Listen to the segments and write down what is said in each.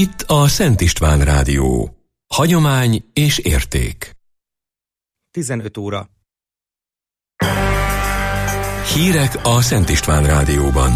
Itt a Szent István Rádió. Hagyomány és érték. 15 óra. Hírek a Szent István Rádióban.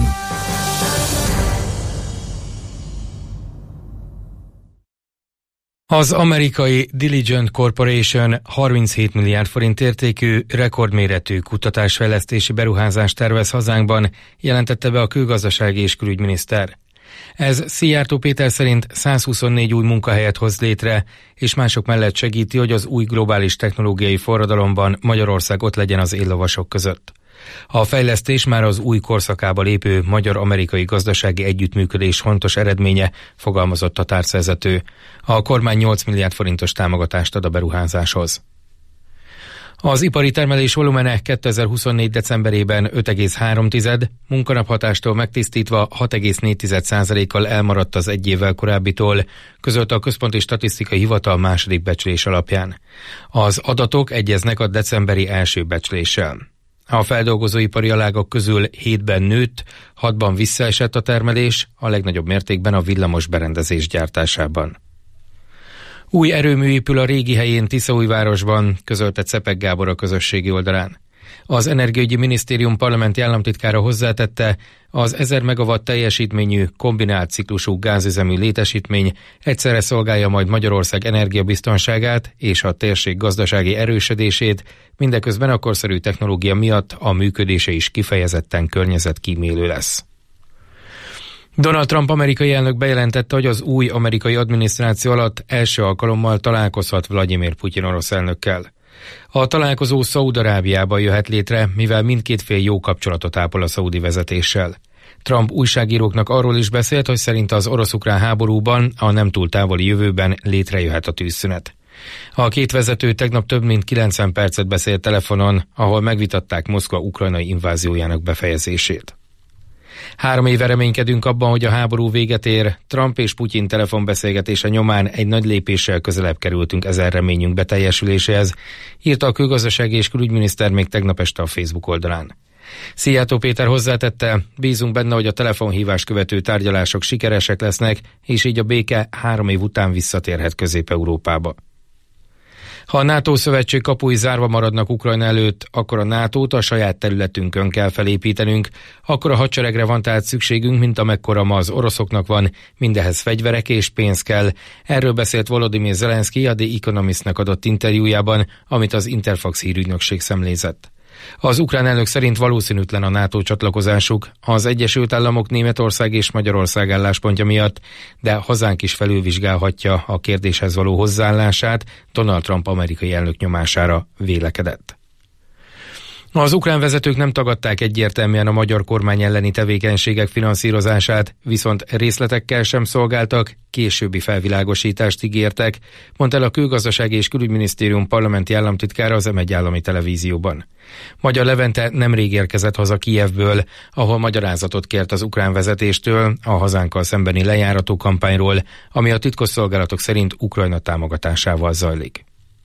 Az amerikai Diligent Corporation 37 milliárd forint értékű, rekordméretű kutatásfejlesztési beruházást tervez hazánkban, jelentette be a külgazdasági és külügyminiszter. Ez Szijjártó Péter szerint 124 új munkahelyet hoz létre, és mások mellett segíti, hogy az új globális technológiai forradalomban Magyarország ott legyen az éllovasok között. A fejlesztés már az új korszakába lépő magyar-amerikai gazdasági együttműködés fontos eredménye, fogalmazott a tárcavezető. A kormány 8 milliárd forintos támogatást ad a beruházáshoz. Az ipari termelés volumene 2024. decemberében 5,3, munkanaphatástól megtisztítva 6,4%-kal elmaradt az egy évvel korábbitól, közölte a Központi Statisztikai Hivatal második becslés alapján. Az adatok egyeznek a decemberi első becsléssel. A feldolgozóipari alágak közül 7-ben nőtt, 6-ban visszaesett a termelés, a legnagyobb mértékben a villamos berendezés gyártásában. Új erőmű épül a régi helyén Tiszaújvárosban, közölte Czepek Gábor a közösségi oldalán. Az Energiaügyi Minisztérium parlamenti államtitkára hozzátette, az 1000 megawatt teljesítményű, kombinált ciklusú gázüzemű létesítmény egyszerre szolgálja majd Magyarország energiabiztonságát és a térség gazdasági erősödését, mindeközben a korszerű technológia miatt a működése is kifejezetten környezetkímélő lesz. Donald Trump amerikai elnök bejelentette, hogy az új amerikai adminisztráció alatt első alkalommal találkozhat Vladimir Putyin orosz elnökkel. A találkozó Szaúd-Arábiában jöhet létre, mivel mindkét fél jó kapcsolatot ápol a szaúdi vezetéssel. Trump újságíróknak arról is beszélt, hogy szerinte az orosz-ukrán háborúban a nem túl távoli jövőben létrejöhet a tűzszünet. A két vezető tegnap több mint 90 percet beszélt telefonon, ahol megvitatták Moszkva ukrajnai inváziójának befejezését. 3 éve reménykedünk abban, hogy a háború véget ér. Trump és Putyin telefonbeszélgetése nyomán egy nagy lépéssel közelebb kerültünk ezen reményünk beteljesüléséhez, írta a külgazdasági és külügyminiszter még tegnap este a Facebook oldalán. Szijjártó Péter hozzátette, bízunk benne, hogy a telefonhívás követő tárgyalások sikeresek lesznek, és így a béke 3 év után visszatérhet Közép-Európába. Ha a NATO szövetség kapui zárva maradnak Ukrajna előtt, akkor a NATO-t a saját területünkön kell felépítenünk, akkor a hadseregre van tehát szükségünk, mint amekkora ma az oroszoknak van, mindehez fegyverek és pénz kell. Erről beszélt Volodymyr Zelenszky a The Economistnek adott interjújában, amit az Interfax hírügynökség szemlézett. Az ukrán elnök szerint valószínűtlen a NATO csatlakozásuk az Egyesült Államok, Németország és Magyarország álláspontja miatt, de hazánk is felülvizsgálhatja a kérdéshez való hozzáállását, Donald Trump amerikai elnök nyomására vélekedett. Az ukrán vezetők nem tagadták egyértelműen a magyar kormány elleni tevékenységek finanszírozását, viszont részletekkel sem szolgáltak, későbbi felvilágosítást ígértek, mondta el a Külgazdasági és Külügyminisztérium parlamenti államtitkára az M1 állami televízióban. Magyar Levente nemrég érkezett haza Kijevből, ahol magyarázatot kért az ukrán vezetéstől a hazánkkal szembeni lejárató kampányról, ami a titkosszolgálatok szerint Ukrajna támogatásával zajlik.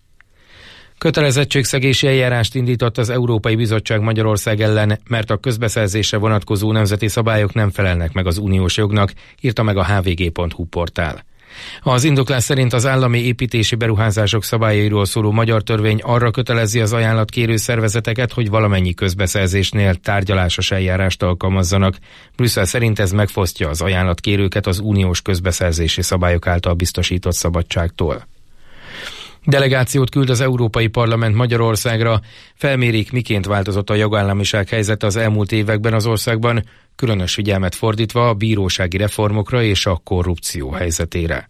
Kötelezettségszegési eljárást indított az Európai Bizottság Magyarország ellen, mert a közbeszerzésre vonatkozó nemzeti szabályok nem felelnek meg az uniós jognak, írta meg a hvg.hu portál. Az indoklás szerint az állami építési beruházások szabályairól szóló magyar törvény arra kötelezi az ajánlatkérő szervezeteket, hogy valamennyi közbeszerzésnél tárgyalásos eljárást alkalmazzanak. Brüsszel szerint ez megfosztja az ajánlatkérőket az uniós közbeszerzési szabályok által biztosított szabadságtól. Delegációt küld az Európai Parlament Magyarországra, felmérik, miként változott a jogállamiság helyzete az elmúlt években az országban, különös figyelmet fordítva a bírósági reformokra és a korrupció helyzetére.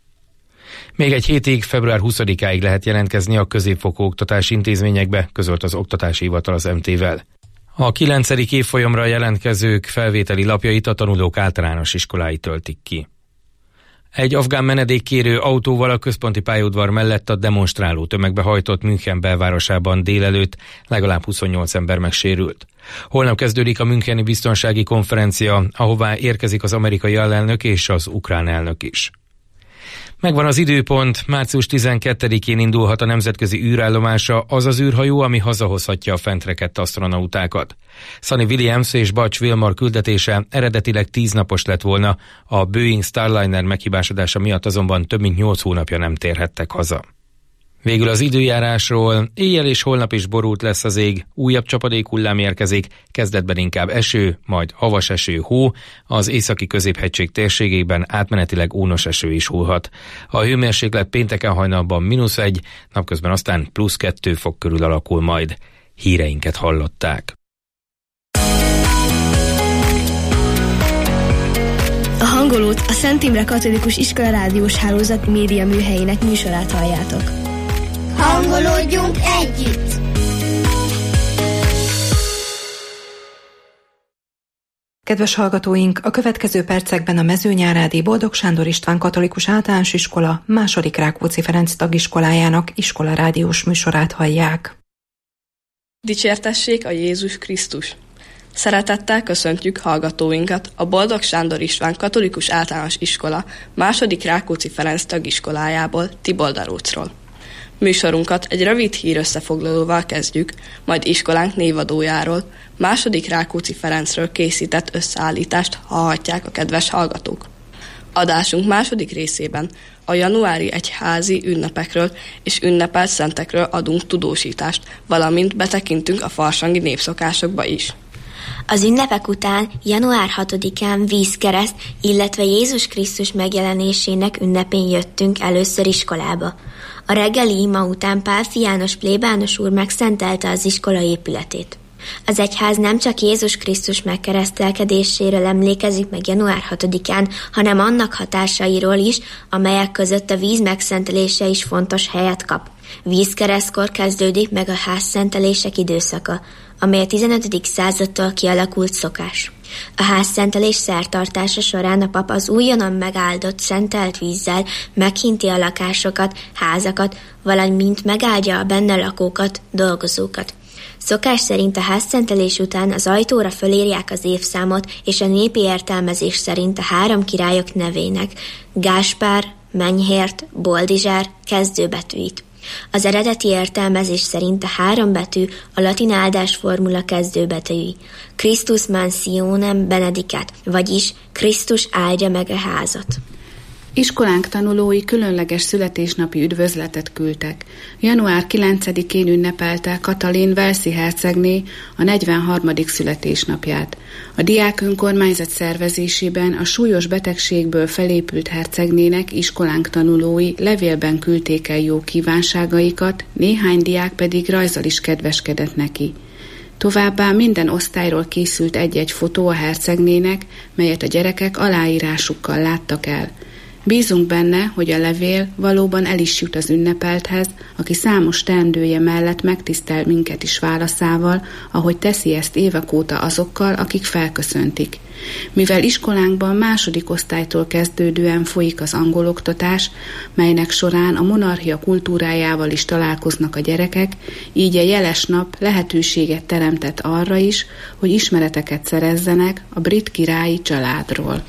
Még egy hétig, február 20-áig lehet jelentkezni a középfokú oktatási intézményekbe, közölt az Oktatási Hivatal az MT-vel. A 9. évfolyamra jelentkezők felvételi lapjait a tanulók általános iskolái töltik ki. Egy afgán menedékkérő autóval a központi pályaudvar mellett a demonstráló tömegbe hajtott München belvárosában délelőtt, legalább 28 ember megsérült. Holnap kezdődik a müncheni biztonsági konferencia, ahová érkezik az amerikai alelnök és az ukrán elnök is. Megvan az időpont, március 12-én indulhat a nemzetközi űrállomása, az az űrhajó, ami hazahozhatja a fentrekedt asztronautákat. Sunny Williams és Butch Wilmore küldetése eredetileg 10 napos lett volna, a Boeing Starliner meghibásodása miatt azonban több mint 8 hónapja nem térhettek haza. Végül az időjárásról: éjjel és holnap is borult lesz az ég, újabb csapadékhullám érkezik, kezdetben inkább eső, majd havas eső, hó, az északi középhegység térségében átmenetileg ónos eső is hullhat. A hőmérséklet pénteken hajnalban -1, napközben aztán +2 fok körül alakul majd. Híreinket hallották. A Hangolót, a Szent Imre Katolikus Iskola rádiós hálózat média műhelyének műsorát halljátok. Hangolódjunk együtt! Kedves hallgatóink, a következő percekben a Mezőnyárádi Boldog Sándor István Katolikus Általános Iskola II. Rákóczi Ferenc tagiskolájának iskolarádiós műsorát hallják. Dicsértessék a Jézus Krisztus! Szeretettel köszöntjük hallgatóinkat a Boldog Sándor István Katolikus Általános Iskola II. Rákóczi Ferenc tagiskolájából, Tiboldarócról. Műsorunkat egy rövid hír összefoglalóval kezdjük, majd iskolánk névadójáról, II. Rákóczi Ferencről készített összeállítást hallhatják a kedves hallgatók. Adásunk második részében a januári egyházi ünnepekről és ünnepelt szentekről adunk tudósítást, valamint betekintünk a farsangi népszokásokba is. Az ünnepek után január 6-án vízkereszt, illetve Jézus Krisztus megjelenésének ünnepén jöttünk először iskolába. A reggeli ima után Pálffy János plébános úr megszentelte az iskola épületét. Az egyház nem csak Jézus Krisztus megkeresztelkedéséről emlékezik meg január 6-án, hanem annak hatásairól is, amelyek között a víz megszentelése is fontos helyet kap. Vízkeresztkor kezdődik meg a házszentelések időszaka, amely a 15. századtól kialakult szokás. A házszentelés szertartása során a pap az újonnan megáldott szentelt vízzel meghinti a lakásokat, házakat, valamint megáldja a benne lakókat, dolgozókat. Szokás szerint a házszentelés után az ajtóra fölírják az évszámot, és a népi értelmezés szerint a 3 királyok nevének, Gáspár, Menyhért, Boldizsár kezdőbetűit. Az eredeti értelmezés szerint a 3 betű a latin áldásformula kezdőbetűi, Christus mansionem benedicat, vagyis Krisztus áldja meg a házat. Iskolánk tanulói különleges születésnapi üdvözletet küldtek. Január 9-én ünnepelte Katalin walesi hercegné a 43. születésnapját. A diák önkormányzat szervezésében a súlyos betegségből felépült hercegnének iskolánk tanulói levélben küldték el jó kívánságaikat, néhány diák pedig rajzzal is kedveskedett neki. Továbbá minden osztályról készült egy-egy fotó a hercegnének, melyet a gyerekek aláírásukkal láttak el. Bízunk benne, hogy a levél valóban el is jut az ünnepelthez, aki számos teendője mellett megtisztel minket is válaszával, ahogy teszi ezt évek óta azokkal, akik felköszöntik. Mivel iskolánkban második osztálytól kezdődően folyik az angoloktatás, melynek során a monarchia kultúrájával is találkoznak a gyerekek, így a jeles nap lehetőséget teremtett arra is, hogy ismereteket szerezzenek a brit királyi családról.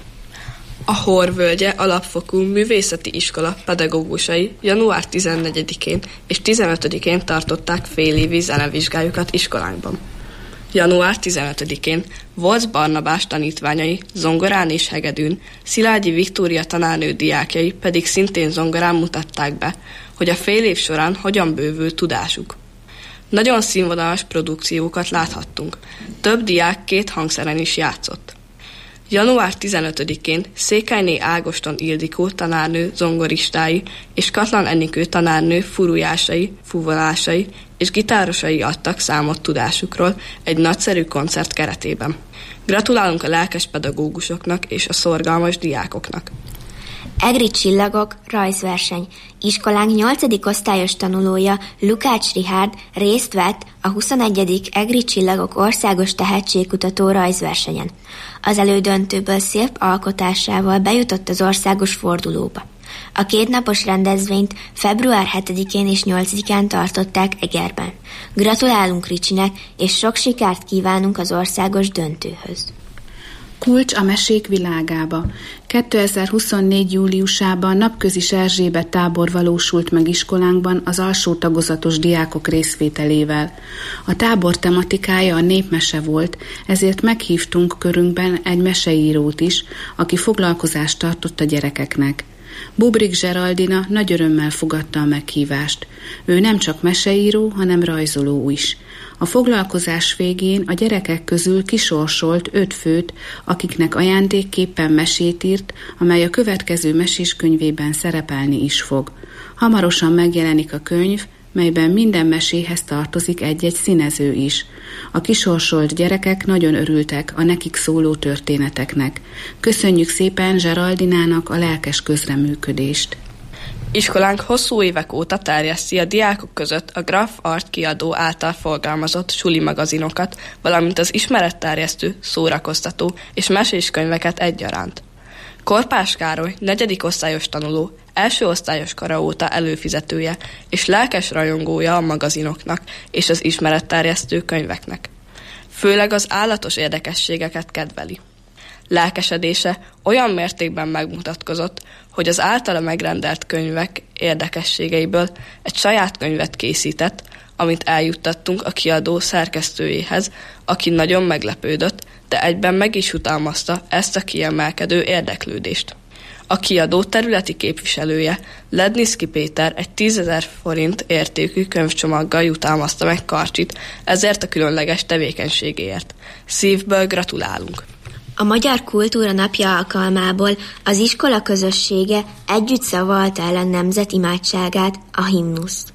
A Horvölgye Alapfokú Művészeti Iskola pedagógusai január 14-én és 15-én tartották félévi zenevizsgájukat iskolánkban. Január 15-én Volz Barnabás tanítványai zongorán és hegedűn, Szilágyi Viktória tanárnő diákjai pedig szintén zongorán mutatták be, hogy a fél év során hogyan bővül tudásuk. Nagyon színvonalas produkciókat láthattunk, több diák 2 hangszeren is játszott. Január 15-én Székelyné Ágoston Ildikó tanárnő zongoristái és Katlan Enikő tanárnő furujásai, fuvolásai és gitárosai adtak számot tudásukról egy nagyszerű koncert keretében. Gratulálunk a lelkes pedagógusoknak és a szorgalmas diákoknak! Egri csillagok rajzverseny. Iskolánk 8. osztályos tanulója, Lukács Richárd részt vett a 21. Egri csillagok országos tehetségkutató rajzversenyen. Az elődöntőből szép alkotásával bejutott az országos fordulóba. A 2 napos rendezvényt február 7-én és 8-án tartották Egerben. Gratulálunk Ricsinek, és sok sikert kívánunk az országos döntőhöz. Kulcs a mesék világába. 2024. júliusában Napközis Erzsébet tábor valósult meg iskolánkban az alsó tagozatos diákok részvételével. A tábor tematikája a népmese volt, ezért meghívtunk körünkben egy meseírót is, aki foglalkozást tartott a gyerekeknek. Bubrik Zseraldina nagy örömmel fogadta a meghívást. Ő nem csak meseíró, hanem rajzoló is. A foglalkozás végén a gyerekek közül kisorsolt 5 főt, akiknek ajándékképpen mesét írt, amely a következő meséskönyvében szerepelni is fog. Hamarosan megjelenik a könyv, melyben minden meséhez tartozik egy-egy színező is. A kisorsolt gyerekek nagyon örültek a nekik szóló történeteknek. Köszönjük szépen Zseraldinának a lelkes közreműködést. Iskolánk hosszú évek óta terjeszti a diákok között a Graf Art kiadó által forgalmazott suli magazinokat, valamint az ismeretterjesztő, szórakoztató és mesés könyveket egyaránt. Korpás Károly 4. osztályos tanuló, első osztályos kora óta előfizetője és lelkes rajongója a magazinoknak és az ismeretterjesztő könyveknek. Főleg az állatos érdekességeket kedveli. Lelkesedése olyan mértékben megmutatkozott, hogy az általa megrendelt könyvek érdekességeiből egy saját könyvet készített, amit eljuttattunk a kiadó szerkesztőjéhez, aki nagyon meglepődött, de egyben meg is jutalmazta ezt a kiemelkedő érdeklődést. A kiadó területi képviselője, Ledniszki Péter egy 10 000 forint értékű könyvcsomaggal jutalmazta meg Karcsit, ezért a különleges tevékenységéért. Szívből gratulálunk! A Magyar Kultúra Napja alkalmából az iskola közössége együtt szavalta el a nemzet imádságát, a himnuszt.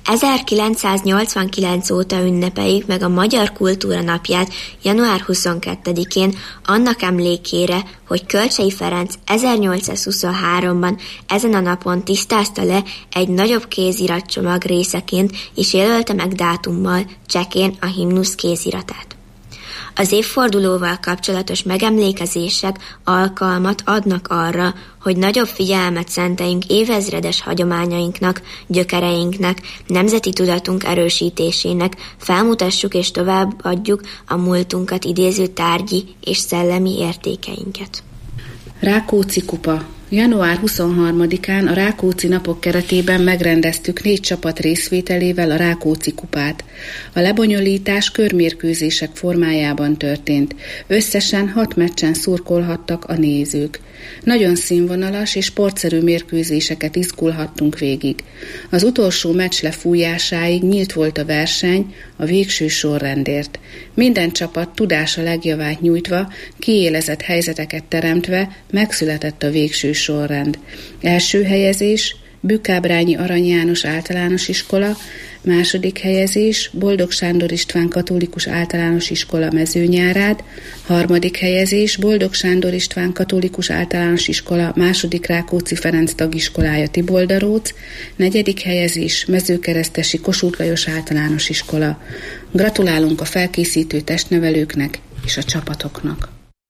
1989 óta ünnepeljük meg a Magyar Kultúra Napját január 22-én annak emlékére, hogy Kölcsey Ferenc 1823-ban ezen a napon tisztázta le egy nagyobb kéziratcsomag részeként és jelölte meg dátummal csekén a himnusz kéziratát. Az évfordulóval kapcsolatos megemlékezések alkalmat adnak arra, hogy nagyobb figyelmet szenteljünk évezredes hagyományainknak, gyökereinknek, nemzeti tudatunk erősítésének, felmutassuk és továbbadjuk a múltunkat idéző tárgyi és szellemi értékeinket. Rákóczi kupa. Január 23-án a Rákóczi napok keretében megrendeztük 4 csapat részvételével a Rákóczi kupát. A lebonyolítás körmérkőzések formájában történt. Összesen 6 meccsen szurkolhattak a nézők. Nagyon színvonalas és sportszerű mérkőzéseket izgulhattunk végig. Az utolsó meccs lefújásáig nyílt volt a verseny a végső sorrendért. Minden csapat tudása legjavát nyújtva, kiélezett helyzeteket teremtve megszületett a végső sorrend. Első helyezés Bükkábrányi Arany János Általános Iskola, második helyezés Boldog Sándor István Katolikus Általános Iskola Mezőnyárád, harmadik helyezés Boldog Sándor István Katolikus Általános Iskola második Rákóczi Ferenc tagiskolája Tiboldaróc, negyedik helyezés Mezőkeresztesi Kossuth Lajos Általános Iskola. Gratulálunk a felkészítő testnevelőknek és a csapatoknak!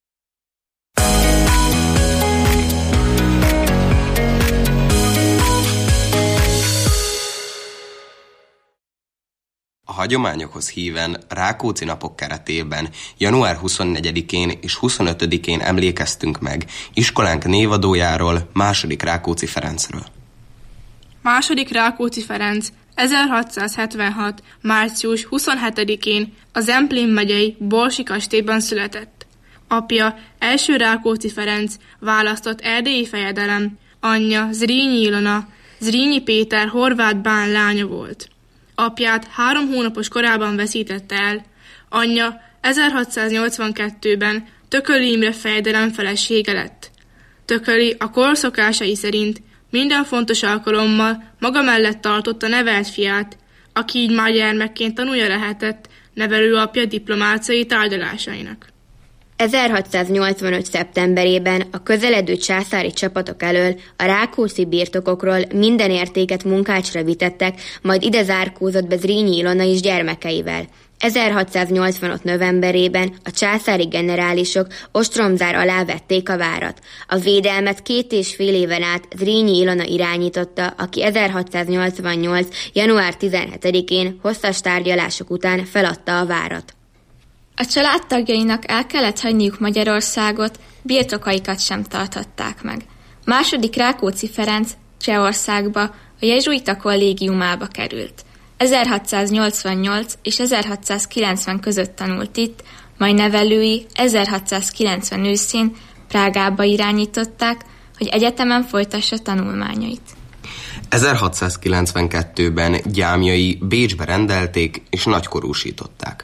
A hagyományokhoz híven Rákóczi napok keretében január 24-én és 25-én emlékeztünk meg iskolánk névadójáról, második Rákóczi Ferencről. Második Rákóczi Ferenc 1676. március 27-én a Zemplén megyei Borsi kastélyban született. Apja első Rákóczi Ferenc választott erdélyi fejedelem, anyja Zrínyi Ilona, Zrínyi Péter horvát bán lánya volt. Apját 3 hónapos korában veszítette el, anyja 1682-ben Tököli Imre fejedelem felesége lett. Tököli a kor szokásai szerint minden fontos alkalommal maga mellett tartotta nevelt fiát, aki így már gyermekként tanulja lehetett nevelőapja diplomáciai tárgyalásainak. 1685. szeptemberében a közeledő császári csapatok elől a rákóczi birtokokról minden értéket munkácsra vitettek, majd ide zárkózott be Zrínyi Ilona is gyermekeivel. 1685. novemberében a császári generálisok ostromzár alá vették a várat. A védelmet 2,5 éven át Zrínyi Ilona irányította, aki 1688. január 17-én hosszas tárgyalások után feladta a várat. A családtagjainak el kellett hagyniuk Magyarországot, birtokaikat sem tarthatták meg. Második Rákóczi Ferenc Csehországba, a jezsuita kollégiumába került. 1688 és 1690 között tanult itt, majd nevelői 1690 őszén Prágába irányították, hogy egyetemen folytassa tanulmányait. 1692-ben gyámjai Bécsbe rendelték és nagykorúsították.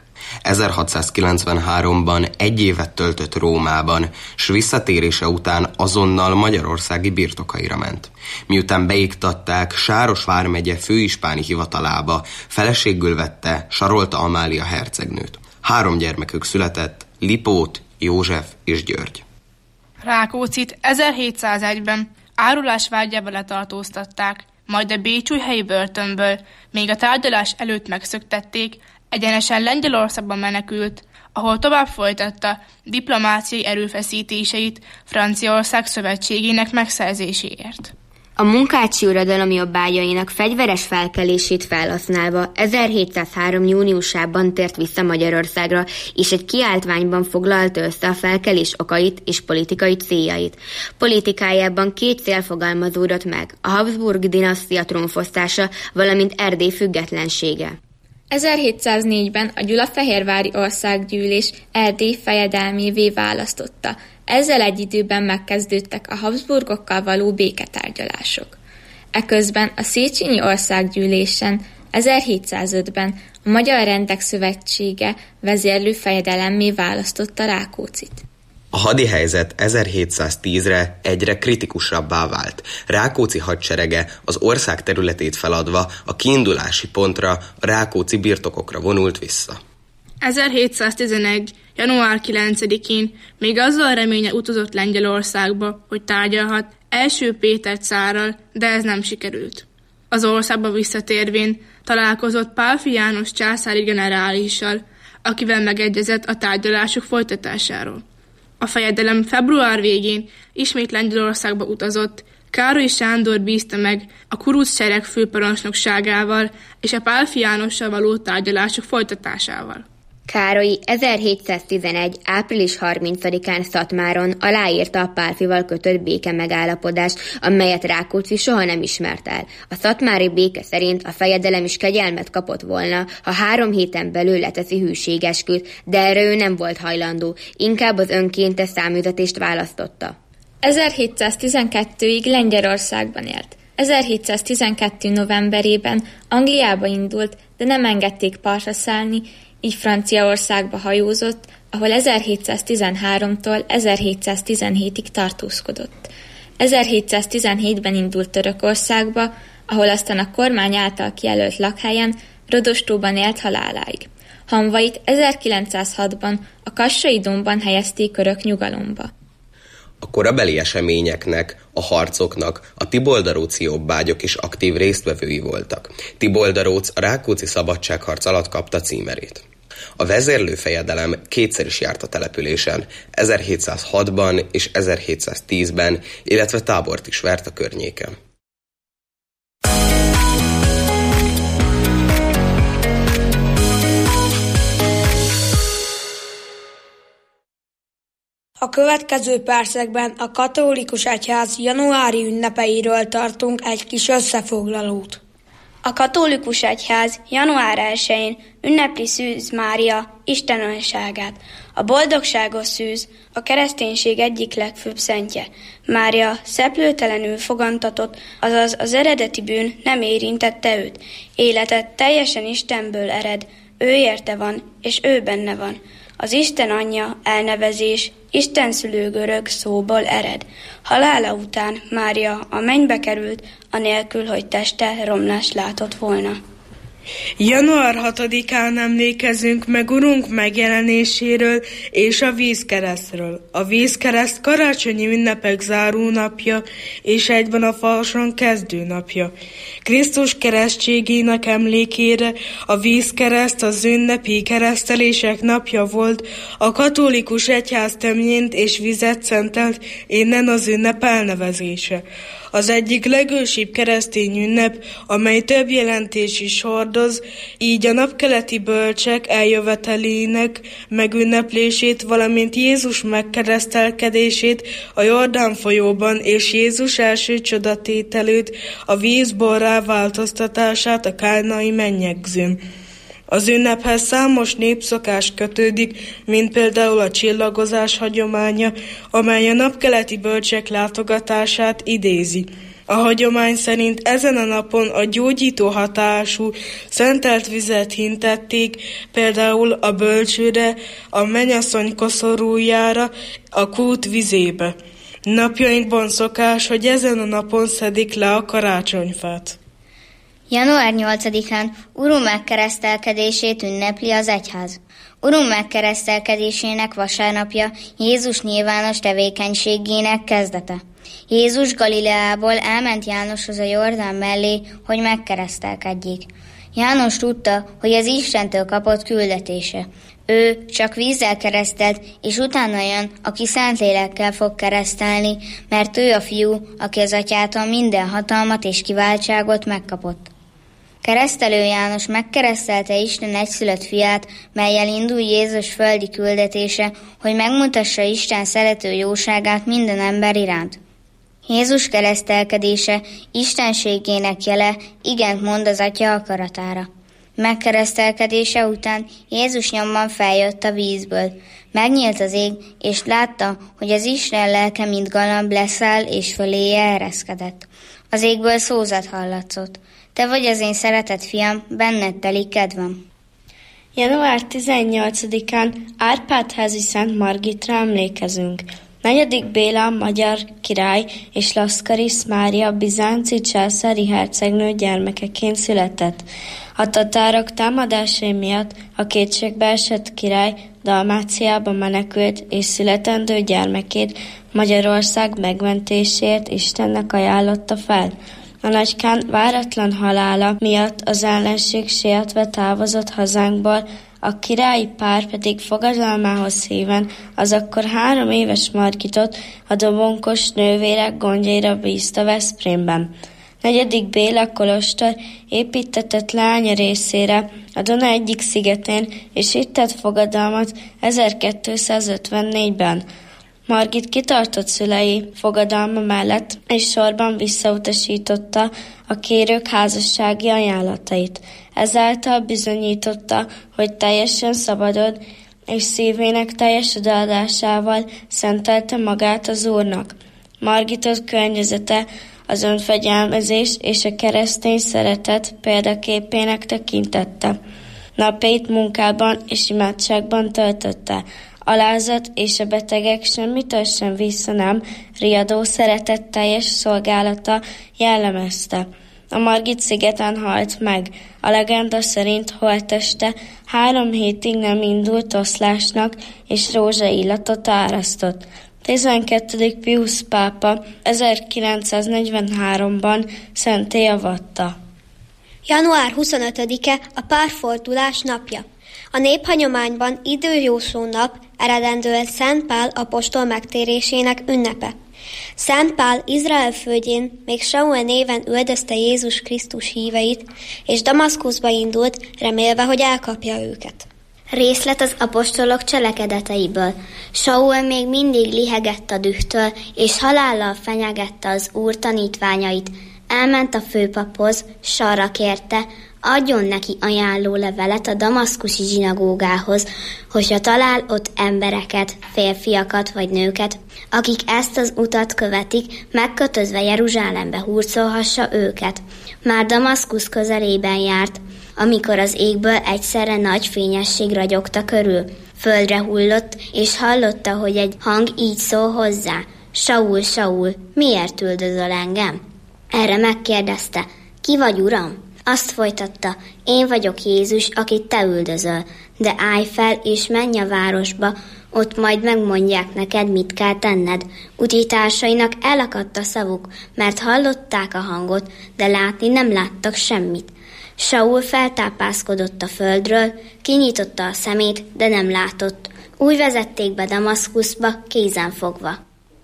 1693-ban 1 évet töltött Rómában, s visszatérése után azonnal magyarországi birtokaira ment. Miután beiktatták, Sáros vármegye főispáni hivatalába, feleségül vette Sarolta Amália hercegnőt. 3 gyermekük született, Lipót, József és György. Rákóczit 1701-ben árulás vágyával letartóztatták, majd a bécsújhelyi börtönből, még a tárgyalás előtt megszöktették, egyenesen Lengyelországba menekült, ahol tovább folytatta diplomáciai erőfeszítéseit Franciaország szövetségének megszerzéséért. A munkácsi uradalom jobbágyainak fegyveres felkelését felhasználva 1703. júniusában tért vissza Magyarországra, és egy kiáltványban foglalta össze a felkelés okait és politikai céljait. Politikájában 2 cél fogalmazódott meg, a Habsburg dinasztia trónfosztása, valamint Erdély függetlensége. 1704-ben a Gyulafehérvári Országgyűlés Erdély fejedelmévé választotta. Ezzel egy időben megkezdődtek a Habsburgokkal való béketárgyalások. Eközben a Széchenyi Országgyűlésen 1705-ben a Magyar Rendek Szövetsége vezérlő fejedelemmé választotta Rákóczit. A hadihelyzet 1710-re egyre kritikusabbá vált. Rákóczi hadserege az ország területét feladva a kiindulási pontra, a rákóczi birtokokra vonult vissza. 1711. január 9-én még azzal reménye utazott Lengyelországba, hogy tárgyalhat első Péter cárral, de ez nem sikerült. Az országba visszatérvén találkozott Pálffy János császári generálissal, akivel megegyezett a tárgyalások folytatásáról. A fejedelem február végén ismét Lengyelországba utazott, Károly Sándor bízta meg a kuruc sereg főparancsnokságával és a Pálffy Jánossal való tárgyalások folytatásával. Károly 1711. április 30-án Szatmáron aláírta a Pálffyval kötött béke megállapodást, amelyet Rákóczi soha nem ismert el. A szatmári béke szerint a fejedelem is kegyelmet kapott volna, ha 3 héten belül leteszi hűségesküt, de erre ő nem volt hajlandó, inkább az önkéntes száműzetést választotta. 1712-ig Lengyelországban élt. 1712. novemberében Angliába indult, de nem engedték partra szállni, így Franciaországba hajózott, ahol 1713-tól 1717-ig tartózkodott. 1717-ben indult Törökországba, ahol aztán a kormány által kijelölt lakhelyen, Rodostóban élt haláláig. Hamvait 1906-ban a Kassai dombban helyezték örök nyugalomba. A korabeli eseményeknek, a harcoknak a tiboldaróci jobbágyok is aktív résztvevői voltak. Tiboldaróc a rákóczi szabadságharc alatt kapta címerét. A vezérlő fejedelem 2-szer is járt a településen, 1706-ban és 1710-ben, illetve tábort is vert a környéken. A következő percekben a katolikus egyház januári ünnepeiről tartunk egy kis összefoglalót. A katolikus egyház január 1-én ünnepli Szűz Mária istenanságát. A boldogságos szűz a kereszténység egyik legfőbb szentje. Mária szeplőtelenül fogantatott, azaz az eredeti bűn nem érintette őt. Élete teljesen Istenből ered, ő érte van, és ő benne van. Az Isten anyja elnevezés istenszülő görög szóból ered. Halála után Mária a mennybe került, anélkül, hogy teste romlást látott volna. Január 6-án emlékezünk meg Urunk megjelenéséről és a vízkeresztről. A vízkereszt karácsonyi ünnepek zárónapja és egyben a falson kezdőnapja. Krisztus keresztségének emlékére a vízkereszt az ünnepi keresztelések napja volt, a katolikus egyház tömjént és vizet szentelt, innen az ünnep elnevezése. az egyik legősibb keresztény ünnep, amely több jelentés is hordoz, így a napkeleti bölcsek eljövetelének megünneplését, valamint Jézus megkeresztelkedését a Jordán folyóban és Jézus első csodatételét, a vízborrá változtatását a kánai mennyegzőn. Az ünnephez számos népszokás kötődik, mint például a csillagozás hagyománya, amely a napkeleti bölcsek látogatását idézi. A hagyomány szerint ezen a napon a gyógyító hatású szentelt vizet hintették, például a bölcsőre, a mennyasszony koszorújára, a kút vizébe. Napjainkban szokás, hogy ezen a napon szedik le a karácsonyfát. Január 8-án Urunk megkeresztelkedését ünnepli az egyház. Urunk megkeresztelkedésének vasárnapja Jézus nyilvános tevékenységének kezdete. Jézus Galileából elment Jánoshoz a Jordán mellé, hogy megkeresztelkedjék. János tudta, hogy ez Istentől kapott küldetése. Ő csak vízzel keresztelt, és utána jön, aki Szentlélekkel fog keresztelni, mert ő a fiú, aki az atyától minden hatalmat és kiváltságot megkapott. Keresztelő János megkeresztelte Isten egyszülött fiát, mellyel indul Jézus földi küldetése, hogy megmutassa Isten szerető jóságát minden ember iránt. Jézus keresztelkedése istenségének jele, igent mond az Atya akaratára. Megkeresztelkedése után Jézus nyomban feljött a vízből. Megnyílt az ég, és látta, hogy az Isten lelke, mint galamb leszáll, és föléje ereszkedett. Az égből szózat hallatszott. Te vagy az én szeretett fiam, benned telik kedvem. Január 18-án Árpád-házi Szent Margitra emlékezünk. 4. Béla magyar király és Laszkarisz Mária bizánci császári hercegnő gyermekeként született. A tatárok támadásai miatt a kétségbe esett király Dalmáciába menekült, és születendő gyermekét Magyarország megmentésért Istennek ajánlotta fel. A nagykán váratlan halála miatt az ellenség sietve távozott hazánkból, a királyi pár pedig fogadalmához híven az akkor 3 éves Margitot a dobonkos nővérek gondjaira bízta Veszprémben. 4. Béla kolostor építetett lánya részére a Duna egyik szigetén, és itt tett fogadalmat 1254-ben. Margit kitartott szülei fogadalma mellett, és sorban visszautasította a kérők házassági ajánlatait. Ezáltal bizonyította, hogy teljesen szabadod, és szívének teljes odaadásával szentelte magát az Úrnak. Margitot környezete az önfegyelmezés és a keresztény szeretet példaképének tekintette. Napjait munkában és imádságban töltötte. Alázat és a betegek semmitől sem vissza nem riadó szeretetteljes szolgálata jellemezte. A Margit-szigeten halt meg. A legenda szerint holtteste 3 hétig nem indult oszlásnak, és rózsaillatot árasztott. 12. Piusz pápa 1943-ban szentté avatta. Január 25-e a párfordulás napja. A néphagyományban időjósló nap eredendően Szent Pál apostol megtérésének ünnepe. Szent Pál Izrael földjén még Saul néven üldözte Jézus Krisztus híveit, és Damaszkuszba indult, remélve, hogy elkapja őket. Részlet az apostolok cselekedeteiből. Saul még mindig lihegett a dühtől, és halállal fenyegette az Úr tanítványait. Elment a főpaphoz, s arra kérte, adjon neki ajánló levelet a damaszkuszi zsinagógához, hogyha talál ott embereket, férfiakat vagy nőket, akik ezt az utat követik, megkötözve Jeruzsálembe hurcolhassa őket. Már Damaszkusz közelében járt, amikor az égből egyszerre nagy fényesség ragyogta körül. Földre hullott, és hallotta, hogy egy hang így szól hozzá. Saul, Saul, miért üldözöl engem? Erre megkérdezte, ki vagy, uram? Azt folytatta, én vagyok Jézus, akit te üldözöl, de állj fel és menj a városba, ott majd megmondják neked, mit kell tenned. Utitársainak elakadt a szavuk, mert hallották a hangot, de látni nem láttak semmit. Saul feltápászkodott a földről, kinyitotta a szemét, de nem látott. Úgy vezették be Damaszkuszba, kézen fogva.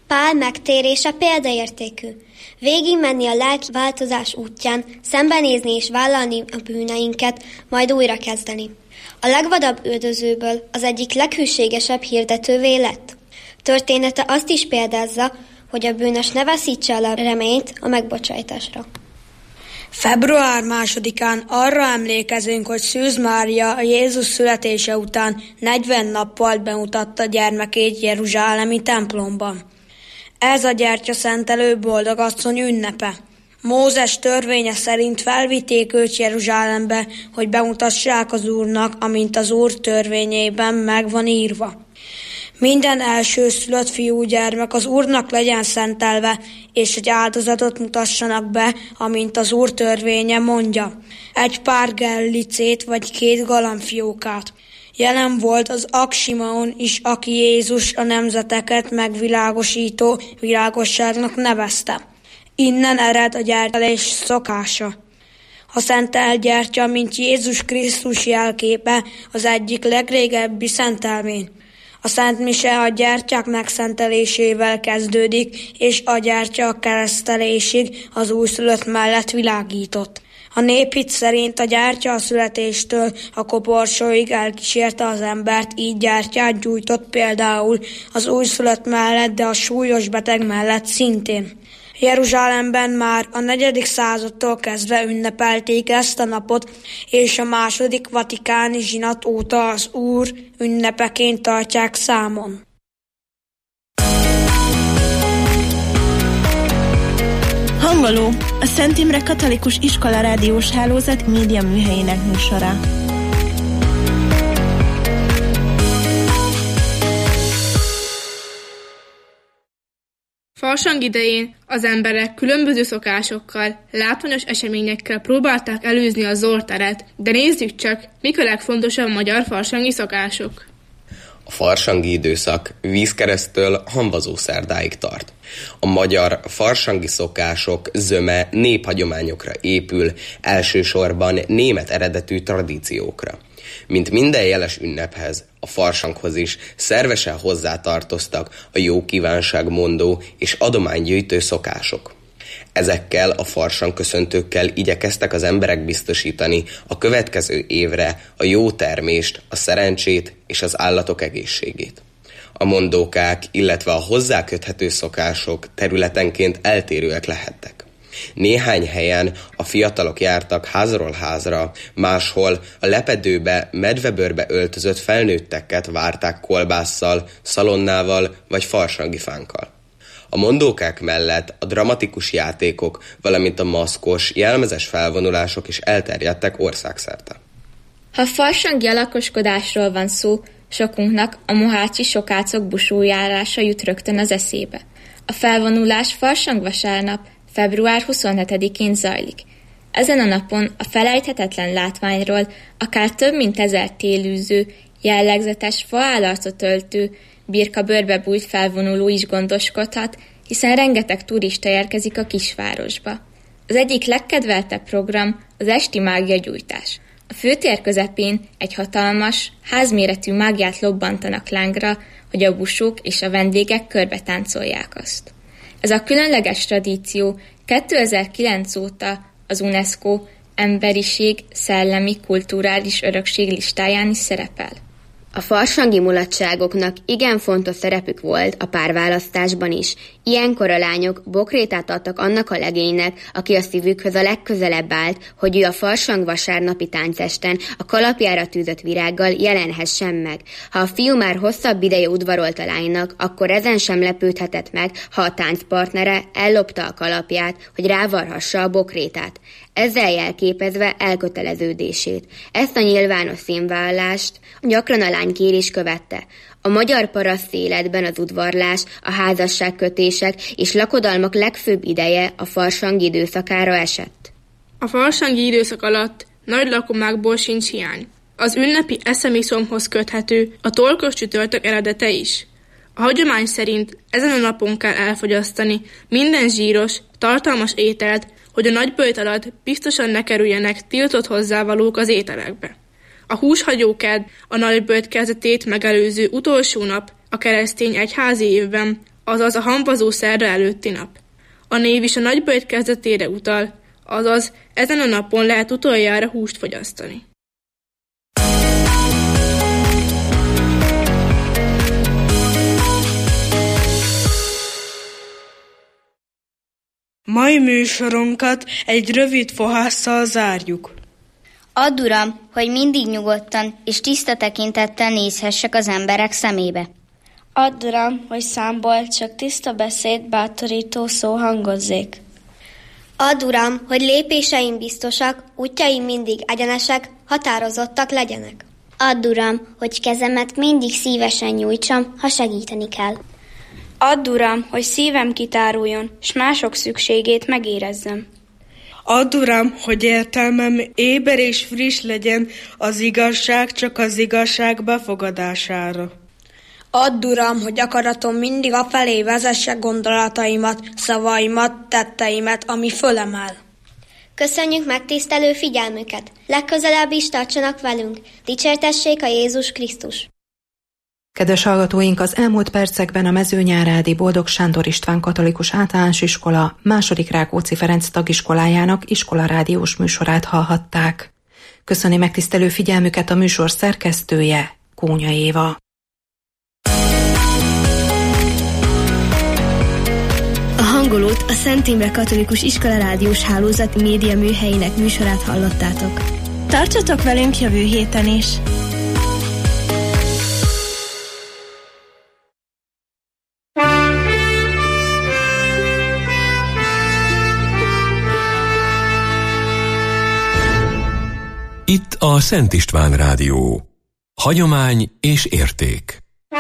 Pál megtérése példaértékű. Végigmenni a lelki változás útján, szembenézni és vállalni a bűneinket, majd újra kezdeni. A legvadabb üldözőből az egyik leghűségesebb hirdetővé lett. Története azt is példázza, hogy a bűnös ne veszítse el a reményt a megbocsájtásra. Február 2-án arra emlékezünk, hogy Szűz Mária a Jézus születése után 40 nappal bemutatta gyermekét jeruzsálemi templomban. Ez a gyertyaszentelő boldogasszony ünnepe. Mózes törvénye szerint felvitték őt Jeruzsálembe, hogy bemutassák az Úrnak, amint az Úr törvényében meg van írva. Minden elsőszülött fiúgyermek az Úrnak legyen szentelve, és egy áldozatot mutassanak be, amint az Úr törvénye mondja. Egy pár gellicét vagy 2 galambfiókát. Jelen volt az Aksimaon is, aki Jézus a nemzeteket megvilágosító világosságnak nevezte. Innen ered a gyertelés szokása. A szentelt gyertya, mint Jézus Krisztus jelképe, az egyik legrégebbi szentelmény. A Szent Mise a gyertyák megszentelésével kezdődik, és a gyertya a keresztelésig az újszülött mellett világított. A néphit szerint a gyertya a születéstől a koporsóig elkísérte az embert, így gyertyát gyújtott például az újszülött mellett, de a súlyos beteg mellett szintén. Jeruzsálemben már a 4. századtól kezdve ünnepelték ezt a napot, és a 2. vatikáni zsinat óta az Úr ünnepeként tartják számon. Hangoló, a Szent Imre Katolikus Iskola rádiós hálózat média műhelyének műsora. Farsang idején az emberek különböző szokásokkal, látványos eseményekkel próbálták előzni a zoltáret, de nézzük csak, mik a legfontosabb magyar farsangi szokások. A farsangi időszak vízkereszttől hamvazószerdáig tart. A magyar farsangi szokások zöme néphagyományokra épül, elsősorban német eredetű tradíciókra. Mint minden jeles ünnephez, a farsanghoz is szervesen hozzátartoztak a jó kívánságmondó és adománygyűjtő szokások. Ezekkel a farsangköszöntőkkel igyekeztek az emberek biztosítani a következő évre a jó termést, a szerencsét és az állatok egészségét. A mondókák, illetve a hozzá köthető szokások területenként eltérőek lehettek. Néhány helyen a fiatalok jártak házról házra, máshol a lepedőbe, medvebőrbe öltözött felnőtteket várták kolbásszal, szalonnával vagy farsangi fánkkal. A mondókák mellett a dramatikus játékok, valamint a maszkos, jelmezes felvonulások is elterjedtek országszerte. Ha farsangi alakoskodásról van szó, sokunknak a mohácsi sokácok busójárása jut rögtön az eszébe. A felvonulás farsangvasárnap, február 27-én zajlik. Ezen a napon a felejthetetlen látványról akár több mint 1000 télűző, jellegzetes faállarcot öltő, birkabőrbe bújt felvonuló is gondoskodhat, hiszen rengeteg turista érkezik a kisvárosba. Az egyik legkedveltebb program az esti mágiagyújtás. A főtér közepén egy hatalmas, házméretű mágiát lobbantanak lángra, hogy a busók és a vendégek körbe táncolják azt. Ez a különleges tradíció 2009 óta az UNESCO emberiség szellemi kulturális örökség listáján is szerepel. A farsangi mulatságoknak igen fontos szerepük volt a párválasztásban is. Ilyenkor a lányok bokrétát adtak annak a legénynek, aki a szívükhöz a legközelebb állt, hogy ő a farsang vasárnapi táncesten a kalapjára tűzött virággal jelenhessen meg. Ha a fiú már hosszabb ideje udvarolt a lánynak, akkor ezen sem lepődhetett meg, ha a táncpartnere ellopta a kalapját, hogy rávarhassa a bokrétát. Ezzel jelképezve elköteleződését. Ezt a nyilvános színvállalást gyakran a lánykérés követte. A magyar paraszt életben az udvarlás, a házasságkötések és lakodalmak legfőbb ideje a farsangi időszakára esett. A farsangi időszak alatt nagy lakomákból sincs hiány. Az ünnepi eszemiszomhoz köthető a torkos csütörtök eredete is. A hagyomány szerint ezen a napon kell elfogyasztani minden zsíros, tartalmas ételt, hogy a nagyböjt alatt biztosan ne kerüljenek tiltott hozzávalók az ételekbe. A húshagyóked a nagyböjt kezdetét megelőző utolsó nap a keresztény egyházi évben, azaz a hamvazó szerda előtti nap. A név is a nagyböjt kezdetére utal, azaz ezen a napon lehet utoljára húst fogyasztani. Mai műsorunkat egy rövid fohásszal zárjuk. Add, Uram, hogy mindig nyugodtan és tiszta tekintettel nézhessek az emberek szemébe. Add, Uram, hogy számból csak tiszta beszéd, bátorító szó hangozzék. Add, Uram, hogy lépéseim biztosak, útjaim mindig egyenesek, határozottak legyenek. Add, Uram, hogy kezemet mindig szívesen nyújtsam, ha segíteni kell. Add, Uram, hogy szívem kitáruljon, s mások szükségét megérezzem. Add, Uram, hogy értelmem éber és friss legyen az igazság csak az igazság befogadására. Add, Uram, hogy akaratom mindig afelé vezesse gondolataimat, szavaimat, tetteimet, ami fölemel. Köszönjük megtisztelő figyelmüket! Legközelebb is tartsanak velünk! Dicsértessék a Jézus Krisztus! Kedves hallgatóink, az elmúlt percekben a Mezőnyárádi Boldog Sándor István Katolikus Általános Iskola II. Rákóczi Ferenc tagiskolájának iskolarádiós műsorát hallhatták. Köszöni megtisztelő figyelmüket a műsor szerkesztője, Kónya Éva. A hangolót a Szent Imre Katolikus Iskola Rádiós Hálózat média műhelyének műsorát hallottátok. Tartsatok velünk jövő héten is! Itt a Szent István Rádió. Hagyomány és érték.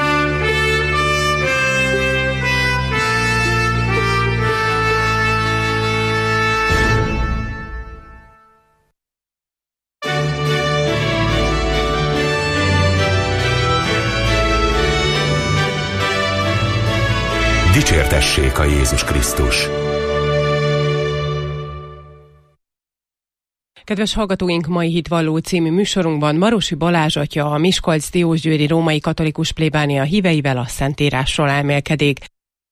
Dicsértessék a Jézus Krisztus! Kedves hallgatóink, mai Hitvalló című műsorunkban Marosi Balázs atya, a Miskolc-Diósgyőri római katolikus plébánia híveivel a Szentírásról elmélkedik.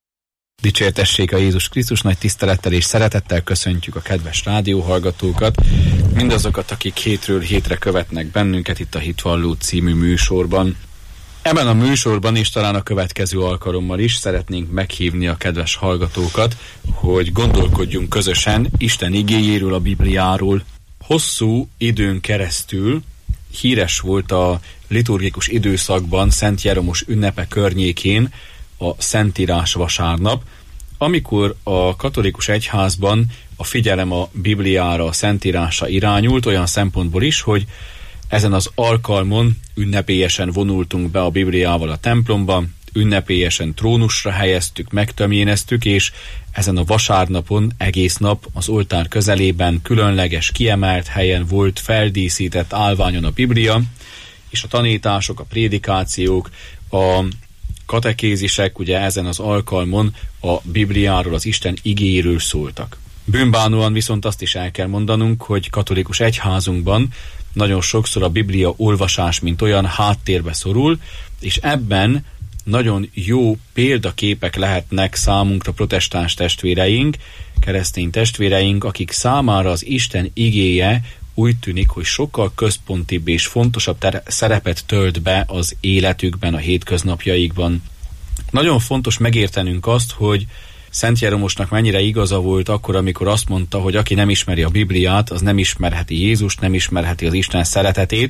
Dicsértessék a Jézus Krisztus, nagy tisztelettel és szeretettel köszöntjük a kedves rádióhallgatókat, mindazokat, akik hétről hétre követnek bennünket itt a Hitvalló című műsorban. Ebben a műsorban és talán a következő alkalommal is szeretnénk meghívni a kedves hallgatókat, hogy gondolkodjunk közösen Isten igéjéről, a Bibliáról. Hosszú időn keresztül híres volt a liturgikus időszakban, Szent Jeromos ünnepe környékén a Szentírás vasárnap, amikor a katolikus egyházban a figyelem a Bibliára, a Szentírásra irányult, olyan szempontból is, hogy ezen az alkalmon ünnepélyesen vonultunk be a Bibliával a templomba, ünnepélyesen trónusra helyeztük, megtömjéneztük, és ezen a vasárnapon egész nap az oltár közelében különleges, kiemelt helyen volt feldíszített állványon a Biblia, és a tanítások, a prédikációk, a katekézisek ugye ezen az alkalmon a Bibliáról, az Isten igéjéről szóltak. Bűnbánóan viszont azt is el kell mondanunk, hogy katolikus egyházunkban nagyon sokszor a Biblia olvasás, mint olyan háttérbe szorul, és ebben nagyon jó példaképek lehetnek számunkra protestáns testvéreink, keresztény testvéreink, akik számára az Isten igéje úgy tűnik, hogy sokkal központibb és fontosabb szerepet tölt be az életükben, a hétköznapjaikban. Nagyon fontos megértenünk azt, hogy Szent Jeromosnak mennyire igaza volt akkor, amikor azt mondta, hogy aki nem ismeri a Bibliát, az nem ismerheti Jézust, nem ismerheti az Isten szeretetét,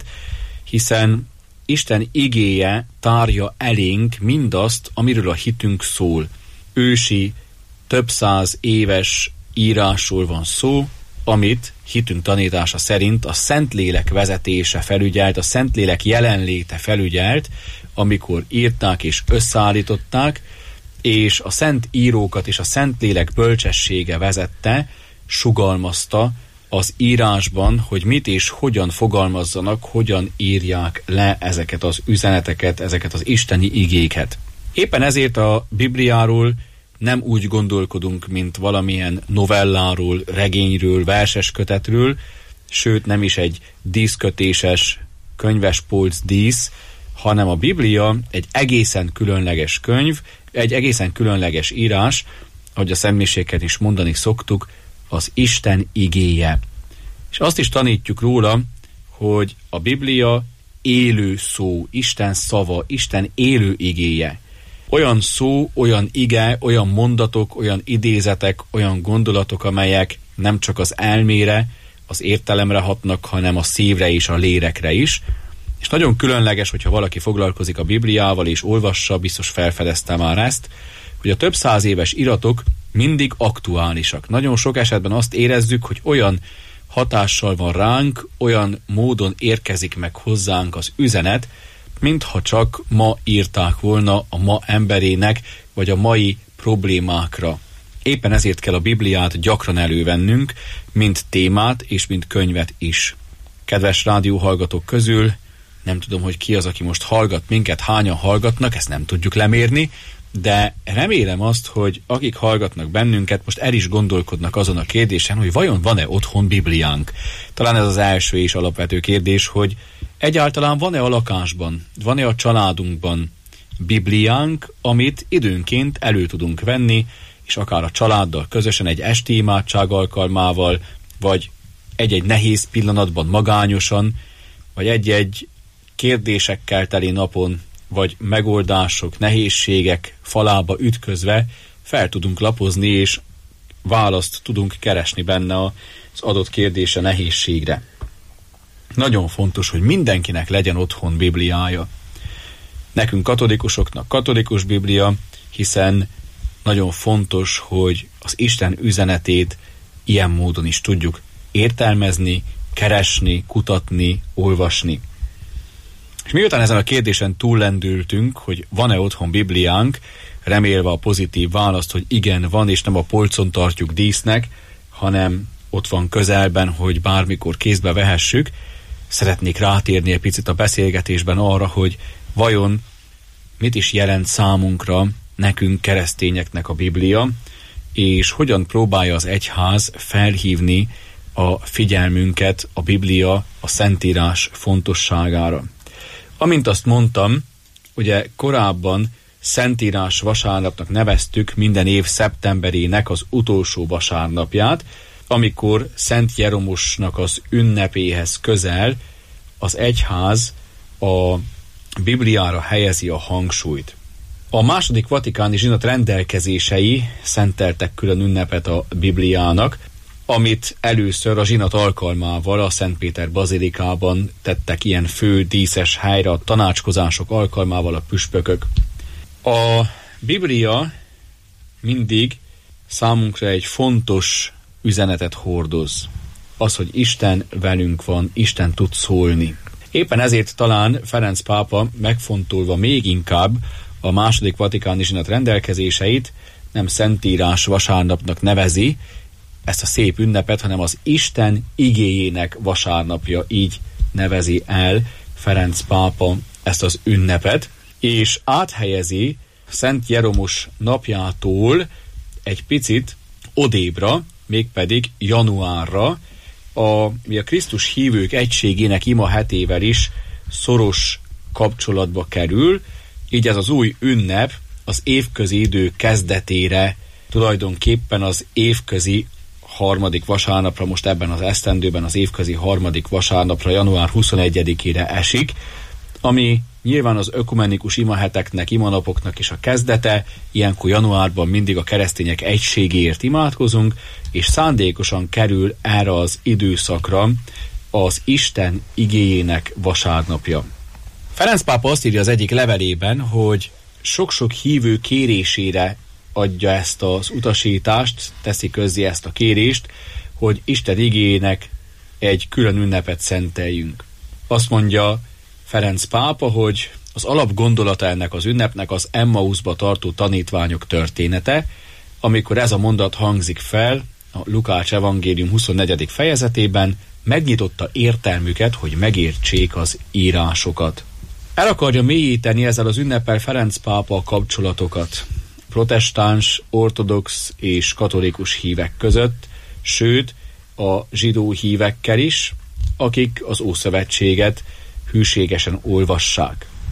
hiszen Isten igéje tárja elénk mindazt, amiről a hitünk szól. Ősi, több száz éves írásról van szó, amit hitünk tanítása szerint a Szentlélek vezetése felügyelt, a Szentlélek jelenléte felügyelt, amikor írták és összeállították, és a szent írókat és a Szentlélek bölcsessége vezette, sugalmazta az írásban, hogy mit és hogyan fogalmazzanak, hogyan írják le ezeket az üzeneteket, ezeket az isteni igéket. Éppen ezért a Bibliáról nem úgy gondolkodunk, mint valamilyen novelláról, regényről, verseskötetről, sőt nem is egy díszkötéses könyvespolc dísz, hanem a Biblia egy egészen különleges könyv, egy egészen különleges írás, ahogy a szentmiséken is mondani szoktuk, az Isten igéje. És azt is tanítjuk róla, hogy a Biblia élő szó, Isten szava, Isten élő igéje. Olyan szó, olyan ige, olyan mondatok, olyan idézetek, olyan gondolatok, amelyek nem csak az elmére, az értelemre hatnak, hanem a szívre és a lélekre is. És nagyon különleges, hogyha valaki foglalkozik a Bibliával és olvassa, biztos felfedezte már ezt, hogy a több száz éves iratok mindig aktuálisak. Nagyon sok esetben azt érezzük, hogy olyan hatással van ránk, olyan módon érkezik meg hozzánk az üzenet, mintha csak ma írták volna a ma emberének, vagy a mai problémákra. Éppen ezért kell a Bibliát gyakran elővennünk, mint témát és mint könyvet is. Kedves rádióhallgatók közül, nem tudom, hogy ki az, aki most hallgat minket, hányan hallgatnak, ezt nem tudjuk lemérni, de remélem azt, hogy akik hallgatnak bennünket, most el is gondolkodnak azon a kérdésen, hogy vajon van-e otthon Bibliánk. Talán ez az első és alapvető kérdés, hogy egyáltalán van-e a lakásban, van-e a családunkban Bibliánk, amit időnként elő tudunk venni, és akár a családdal közösen egy esti imádság alkalmával, vagy egy-egy nehéz pillanatban magányosan, vagy egy-egy kérdésekkel teli napon, vagy megoldások, nehézségek falába ütközve fel tudunk lapozni, és választ tudunk keresni benne az adott kérdése, nehézségre. Nagyon fontos, hogy mindenkinek legyen otthon Bibliája. Nekünk katolikusoknak katolikus Biblia, hiszen nagyon fontos, hogy az Isten üzenetét ilyen módon is tudjuk értelmezni, keresni, kutatni, olvasni. És miután ezen a kérdésen túllendültünk, hogy van-e otthon Bibliánk, remélve a pozitív választ, hogy igen, van, és nem a polcon tartjuk dísznek, hanem ott van közelben, hogy bármikor kézbe vehessük, szeretnék rátérni egy picit a beszélgetésben arra, hogy vajon mit is jelent számunkra, nekünk keresztényeknek a Biblia, és hogyan próbálja az egyház felhívni a figyelmünket a Biblia, a Szentírás fontosságára. Amint azt mondtam, ugye korábban Szentírás vasárnapnak neveztük minden év szeptemberének az utolsó vasárnapját, amikor Szent Jeromosnak az ünnepéhez közel az egyház a Bibliára helyezi a hangsúlyt. A második vatikáni zsinat rendelkezései szenteltek külön ünnepet a Bibliának, amit először a zsinat alkalmával a Szent Péter bazilikában tettek ilyen fő díszes helyre a tanácskozások alkalmával a püspökök. A Biblia mindig számunkra egy fontos üzenetet hordoz. Az, hogy Isten velünk van, Isten tud szólni. Éppen ezért talán Ferenc pápa megfontolva még inkább a második vatikáni zsinat rendelkezéseit nem Szentírás vasárnapnak nevezi ezt a szép ünnepet, hanem az Isten igéjének vasárnapja, így nevezi el Ferenc pápa ezt az ünnepet, és áthelyezi Szent Jeromos napjától egy picit odébra, mégpedig januárra, ami a Krisztus hívők egységének ima hetével is szoros kapcsolatba kerül, így ez az új ünnep az évközi idő kezdetére, tulajdonképpen az évközi harmadik vasárnapra, most ebben az esztendőben az évközi harmadik vasárnapra, január 21-ére esik, ami nyilván az ökumenikus imaheteknek, imanapoknak is a kezdete, ilyenkor januárban mindig a keresztények egységéért imádkozunk, és szándékosan kerül erre az időszakra az Isten igéjének vasárnapja. Ferenc pápa azt írja az egyik levelében, hogy sok-sok hívő kérésére adja ezt az utasítást, teszi közzé ezt a kérést, hogy Isten igéjének egy külön ünnepet szenteljünk. Azt mondja Ferenc pápa, hogy az alapgondolata ennek az ünnepnek az Emmauszba tartó tanítványok története, amikor ez a mondat hangzik fel a Lukács evangélium 24. fejezetében, megnyitotta értelmüket, hogy megértsék az írásokat. El akarja mélyíteni ezzel az ünneppel Ferenc pápa a kapcsolatokat protestáns, ortodox és katolikus hívek között, sőt a zsidó hívekkel is, akik az Ószövetséget hűségesen olvassák.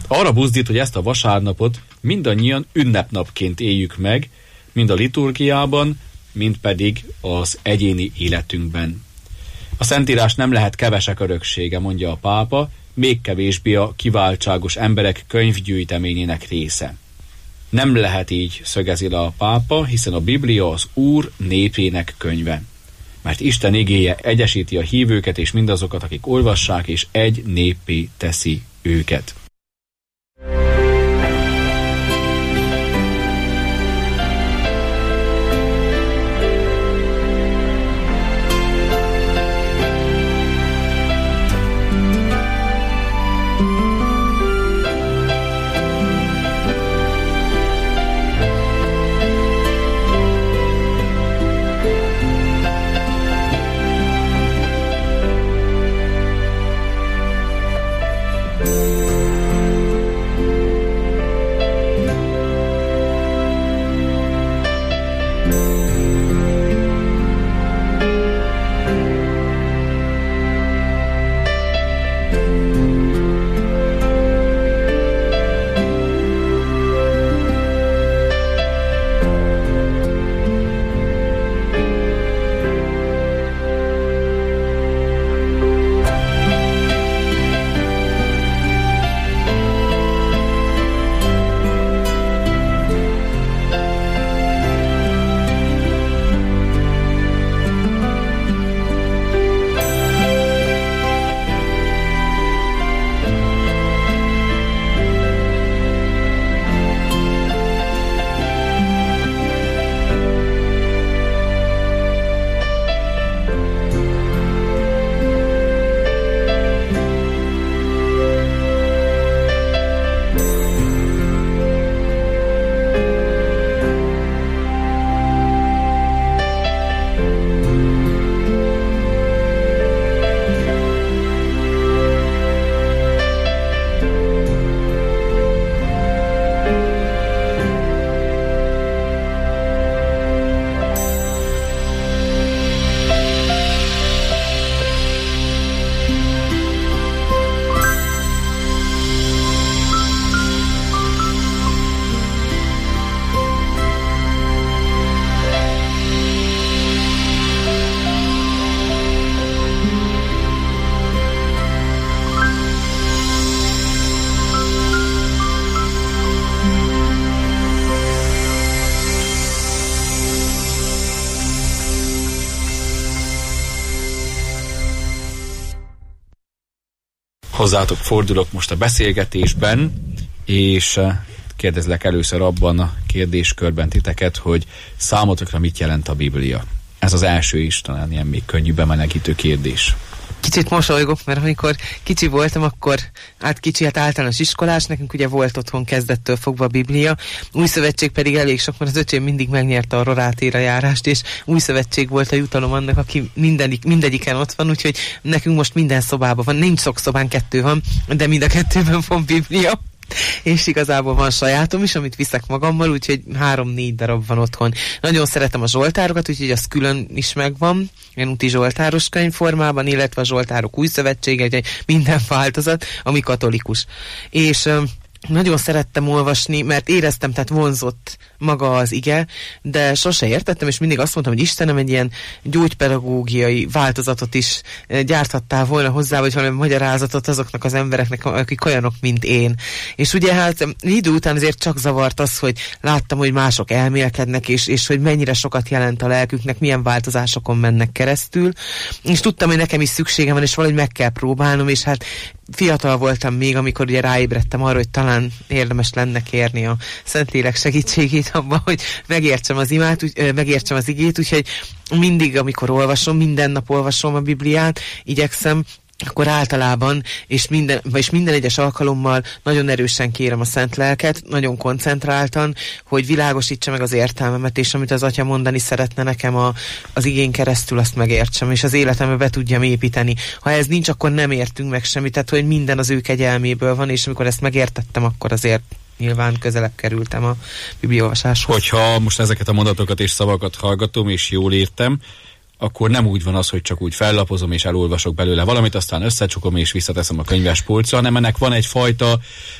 arra buzdít, hogy ezt a vasárnapot mindannyian ünnepnapként éljük meg, mind a liturgiában, mind pedig az egyéni életünkben. A Szentírás nem lehet kevesek öröksége, mondja a pápa, még kevésbé a kiváltságos emberek könyvgyűjteményének része. Nem lehet így, szögezi le a pápa, hiszen a Biblia az Úr népének könyve. Mert Isten igéje egyesíti a hívőket és mindazokat, akik olvassák, és egy néppé teszi őket. Hozzátok fordulok most a beszélgetésben, és kérdezlek először abban a kérdéskörben titeket, hogy számotokra mit jelent a Biblia? Ez az első is talán ilyen még könnyű bemelegítő kérdés. Kicsit mosolygok, mert amikor kicsi voltam, akkor kicsi általános iskolás, nekünk ugye volt otthon kezdettől fogva a Biblia, Új Szövetség pedig elég sok, mert az öcsém mindig megnyerte a rorátéra járást, és Új Szövetség volt a jutalom annak, aki mindegyiken ott van, úgyhogy nekünk most minden szobában van, nincs sok szobán, 2 van, de mind a 2-ben van Biblia. És igazából van sajátom is, amit viszek magammal, úgyhogy 3-4 darab van otthon. Nagyon szeretem a zsoltárokat, úgyhogy az külön is megvan, ilyen úti zsoltáros könyvformában, illetve a zsoltárok Új Szövetsége, úgyhogy minden változat, ami katolikus. És nagyon szerettem olvasni, mert éreztem, tehát vonzott maga az ige, de sose értettem, és mindig azt mondtam, hogy Istenem, egy ilyen gyógypedagógiai változatot is gyárthattál volna hozzá, vagy valami magyarázatot azoknak az embereknek, akik olyanok, mint én. És ugye hát idő után azért csak zavart az, hogy láttam, hogy mások elmélkednek, és hogy mennyire sokat jelent a lelküknek, milyen változásokon mennek keresztül, és tudtam, hogy nekem is szükségem van, és valahogy meg kell próbálnom, és hát fiatal voltam még, amikor ugye ráébredtem arra, hogy talán érdemes lenne kérni a Szentlélek segítségét abban, hogy megértsem az megértsem az igét, úgyhogy mindig, amikor olvasom, minden nap olvasom a Bibliát, igyekszem, akkor általában, és minden egyes alkalommal nagyon erősen kérem a Szent Lelket, nagyon koncentráltan, hogy világosítsa meg az értelmemet, és amit az Atya mondani szeretne nekem az igén keresztül, azt megértsem, és az életembe be tudjam építeni. Ha ez nincs, akkor nem értünk meg semmit, tehát hogy minden az ő kegyelméből van, és amikor ezt megértettem, akkor azért nyilván közelebb kerültem a bibliaolvasáshoz. Hogyha most ezeket a mondatokat és szavakat hallgatom, és jól értem, akkor nem úgy van az, hogy csak úgy fellapozom és elolvasok belőle valamit, aztán összecsukom és visszateszem a könyvespolcra, hanem ennek van egyfajta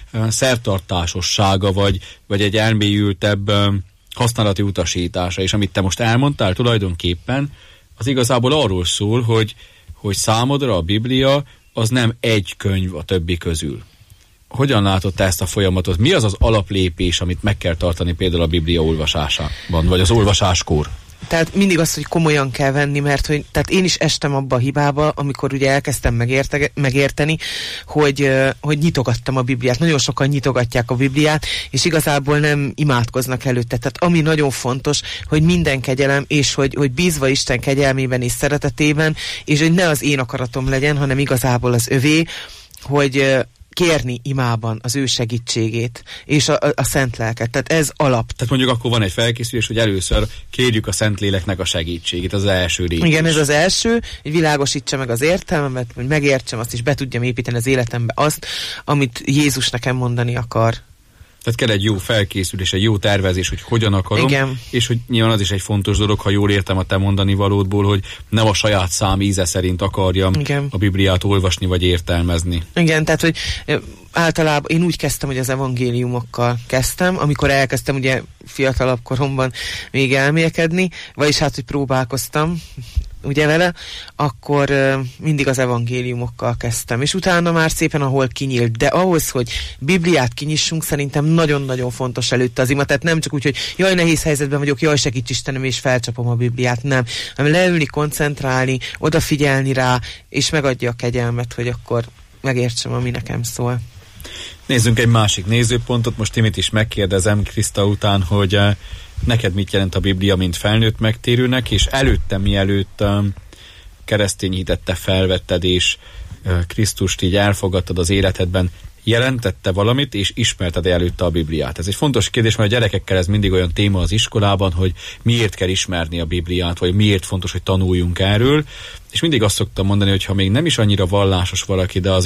szertartásossága, vagy egy elmélyültebb használati utasítása, és amit te most elmondtál tulajdonképpen, az igazából arról szól, hogy számodra a Biblia az nem egy könyv a többi közül. Hogyan látod te ezt a folyamatot? Mi az az alaplépés, amit meg kell tartani például a Biblia olvasásában, vagy az olvasáskor? Tehát mindig azt, hogy komolyan kell venni, mert tehát én is estem abba a hibába, amikor ugye elkezdtem megérteni, hogy nyitogattam a Bibliát. Nagyon sokan nyitogatják a Bibliát, és igazából nem imádkoznak előtte. Tehát ami nagyon fontos, hogy minden kegyelem, és hogy bízva Isten kegyelmében és szeretetében, és hogy ne az én akaratom legyen, hanem igazából az övé, hogy kérni imában az ő segítségét, és a szent lelket. Tehát ez alap. Tehát mondjuk akkor van egy felkészülés, hogy először kérjük a Szentléleknek a segítségét, az első rész. Igen, ez az első, hogy világosítsa meg az értelmemet, hogy megértsem azt, és be tudjam építeni az életembe azt, amit Jézus nekem mondani akar. Tehát kell egy jó felkészülés, egy jó tervezés, hogy hogyan akarom, igen. És hogy nyilván az is egy fontos dolog, ha jól értem a te mondani valódból, hogy nem a saját szám íze szerint akarjam igen. a Bibliát olvasni vagy értelmezni. Igen, tehát hogy általában én úgy kezdtem, hogy az evangéliumokkal kezdtem, amikor elkezdtem ugye fiatalabb koromban még elmélkedni, vagyis hát, hogy próbálkoztam ugye vele, akkor mindig az evangéliumokkal kezdtem. És utána már szépen ahol kinyílt. De ahhoz, hogy Bibliát kinyissunk, szerintem nagyon-nagyon fontos előtte az ima. Tehát nem csak úgy, hogy jaj, nehéz helyzetben vagyok, jaj, segíts Istenem, és felcsapom a Bibliát. Nem. Hanem leülni, koncentrálni, odafigyelni rá, és megadja a kegyelmet, hogy akkor megértsem, ami nekem szól. Nézzünk egy másik nézőpontot. Most Timit is megkérdezem Kriszta után, hogy neked mit jelent a Biblia, mint felnőtt megtérőnek, és előtte, mielőtt keresztény hitet te felvetted, és Krisztust így elfogadtad az életedben, jelentette valamit, és ismerted előtte a Bibliát? Ez egy fontos kérdés, mert a gyerekekkel ez mindig olyan téma az iskolában, hogy miért kell ismerni a Bibliát, vagy miért fontos, hogy tanuljunk erről, és mindig azt szoktam mondani, hogy ha még nem is annyira vallásos valaki, de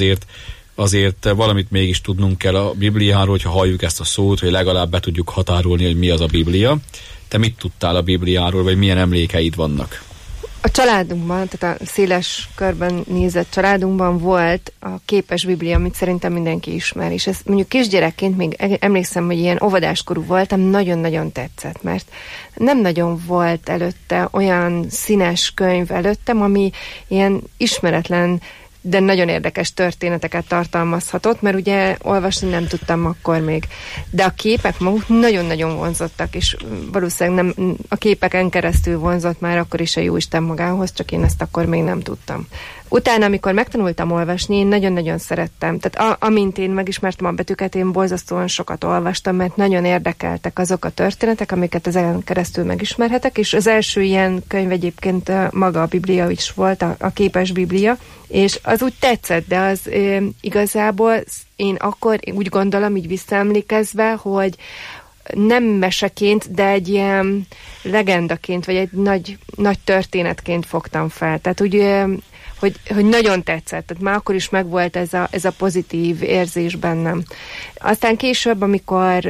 azért valamit mégis tudnunk kell a Bibliáról, hogyha halljuk ezt a szót, hogy legalább be tudjuk határolni, hogy mi az a Biblia. Te mit tudtál a Bibliáról, vagy milyen emlékeid vannak? A családunkban, tehát a széles körben nézett családunkban volt a képes Biblia, amit szerintem mindenki ismer, és ezt mondjuk kisgyerekként még emlékszem, hogy ilyen óvodáskorú voltam, nagyon-nagyon tetszett, mert nem nagyon volt előtte olyan színes könyv előttem, ami ilyen ismeretlen, de nagyon érdekes történeteket tartalmazhatott, mert ugye olvasni nem tudtam akkor még. De a képek maguk nagyon-nagyon vonzottak, és valószínűleg nem, a képeken keresztül vonzott már akkor is a Jóisten magához, csak én ezt akkor még nem tudtam. Utána, amikor megtanultam olvasni, én nagyon-nagyon szerettem. Tehát amint én megismertem a betűket, én borzasztóan sokat olvastam, mert nagyon érdekeltek azok a történetek, amiket ezen keresztül megismerhetek, és az első ilyen könyv egyébként maga a Biblia is volt, a képes Biblia, és az úgy tetszett, de az igazából én akkor úgy gondolom, így visszaemlékezve, hogy nem meseként, de egy ilyen legendaként, vagy egy nagy történetként fogtam fel. Tehát úgy, hogy nagyon tetszett, tehát már akkor is megvolt ez a pozitív érzés bennem. Aztán később, amikor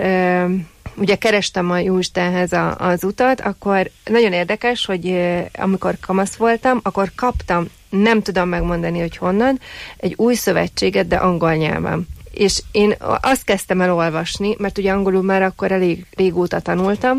ugye kerestem a Jóistenhez az utat, akkor nagyon érdekes, hogy amikor kamasz voltam, akkor kaptam, nem tudom megmondani, hogy honnan, egy új szövetséget, de angol nyelven. És én azt kezdtem el olvasni, mert ugye angolul már akkor elég régóta tanultam,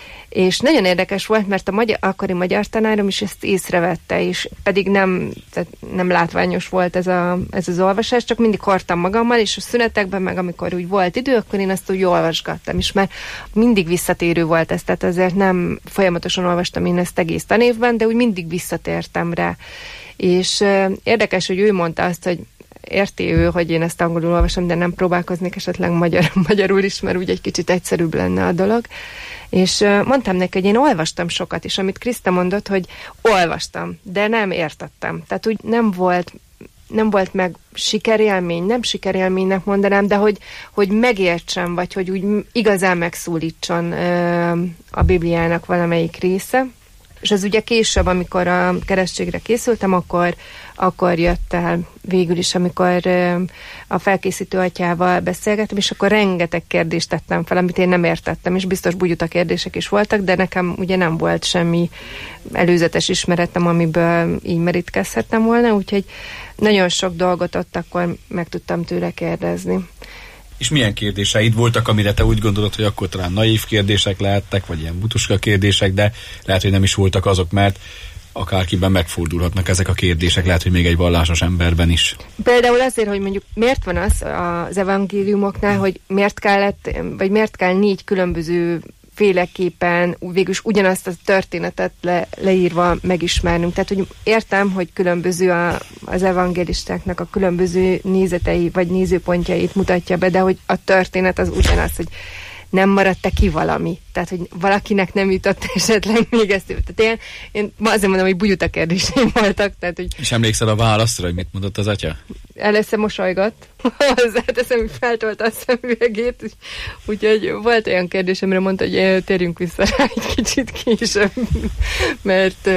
és nagyon érdekes volt, mert akkori magyar tanárom is ezt észrevette, és pedig nem látványos volt ez az olvasás, csak mindig hordtam magammal, és a szünetekben, meg amikor úgy volt idő, akkor én azt úgy olvasgattam, és már mindig visszatérő volt ez, tehát azért nem folyamatosan olvastam én ezt egész tanévben, de úgy mindig visszatértem rá. És érdekes, hogy ő mondta azt, hogy érti ő, hogy én ezt angolul olvasom, de nem próbálkoznék esetleg magyarul is, mert úgy egy kicsit egyszerűbb lenne a dolog. És mondtam neki, hogy én olvastam sokat, és amit Kriszta mondott, hogy olvastam, de nem értettem. Tehát úgy nem volt meg sikerélmény, nem sikerélménynek mondanám, de hogy megértsem, vagy hogy úgy igazán megszólítson a Bibliának valamelyik része. És az ugye később, amikor a keresztségre készültem, akkor jött el végül is, amikor a felkészítő atyával beszélgettem, és akkor rengeteg kérdést tettem fel, amit én nem értettem, és biztos bugyuta kérdések is voltak, de nekem ugye nem volt semmi előzetes ismeretem, amiből így merítkezhettem volna, úgyhogy nagyon sok dolgot ott akkor meg tudtam tőle kérdezni. És milyen kérdéseid voltak, amire te úgy gondolod, hogy akkor talán naív kérdések lehettek, vagy ilyen butuska kérdések, de lehet, hogy nem is voltak azok, mert akárkiben megfordulhatnak ezek a kérdések, lehet, hogy még egy vallásos emberben is. Például azért, hogy mondjuk miért van az evangéliumoknál, hogy miért kell 4 különböző féleképpen végülis ugyanazt a történetet leírva megismernünk. Tehát, hogy értem, hogy különböző az evangélistáknak a különböző nézetei vagy nézőpontjait mutatja be, de hogy a történet az ugyanaz, hogy nem maradt-e ki valami. Tehát, hogy valakinek nem jutott esetleg még ezt. Tehát én azért mondom, hogy bugyuta kérdéseim voltak. Tehát, hogy és emlékszel a válaszra, hogy mit mondott az atya? Először mosolygott. Hozzáteszem, hogy feltolta a szemüvegét. Úgyhogy volt olyan kérdés, amire mondta, hogy térjünk vissza rá egy kicsit később. Mert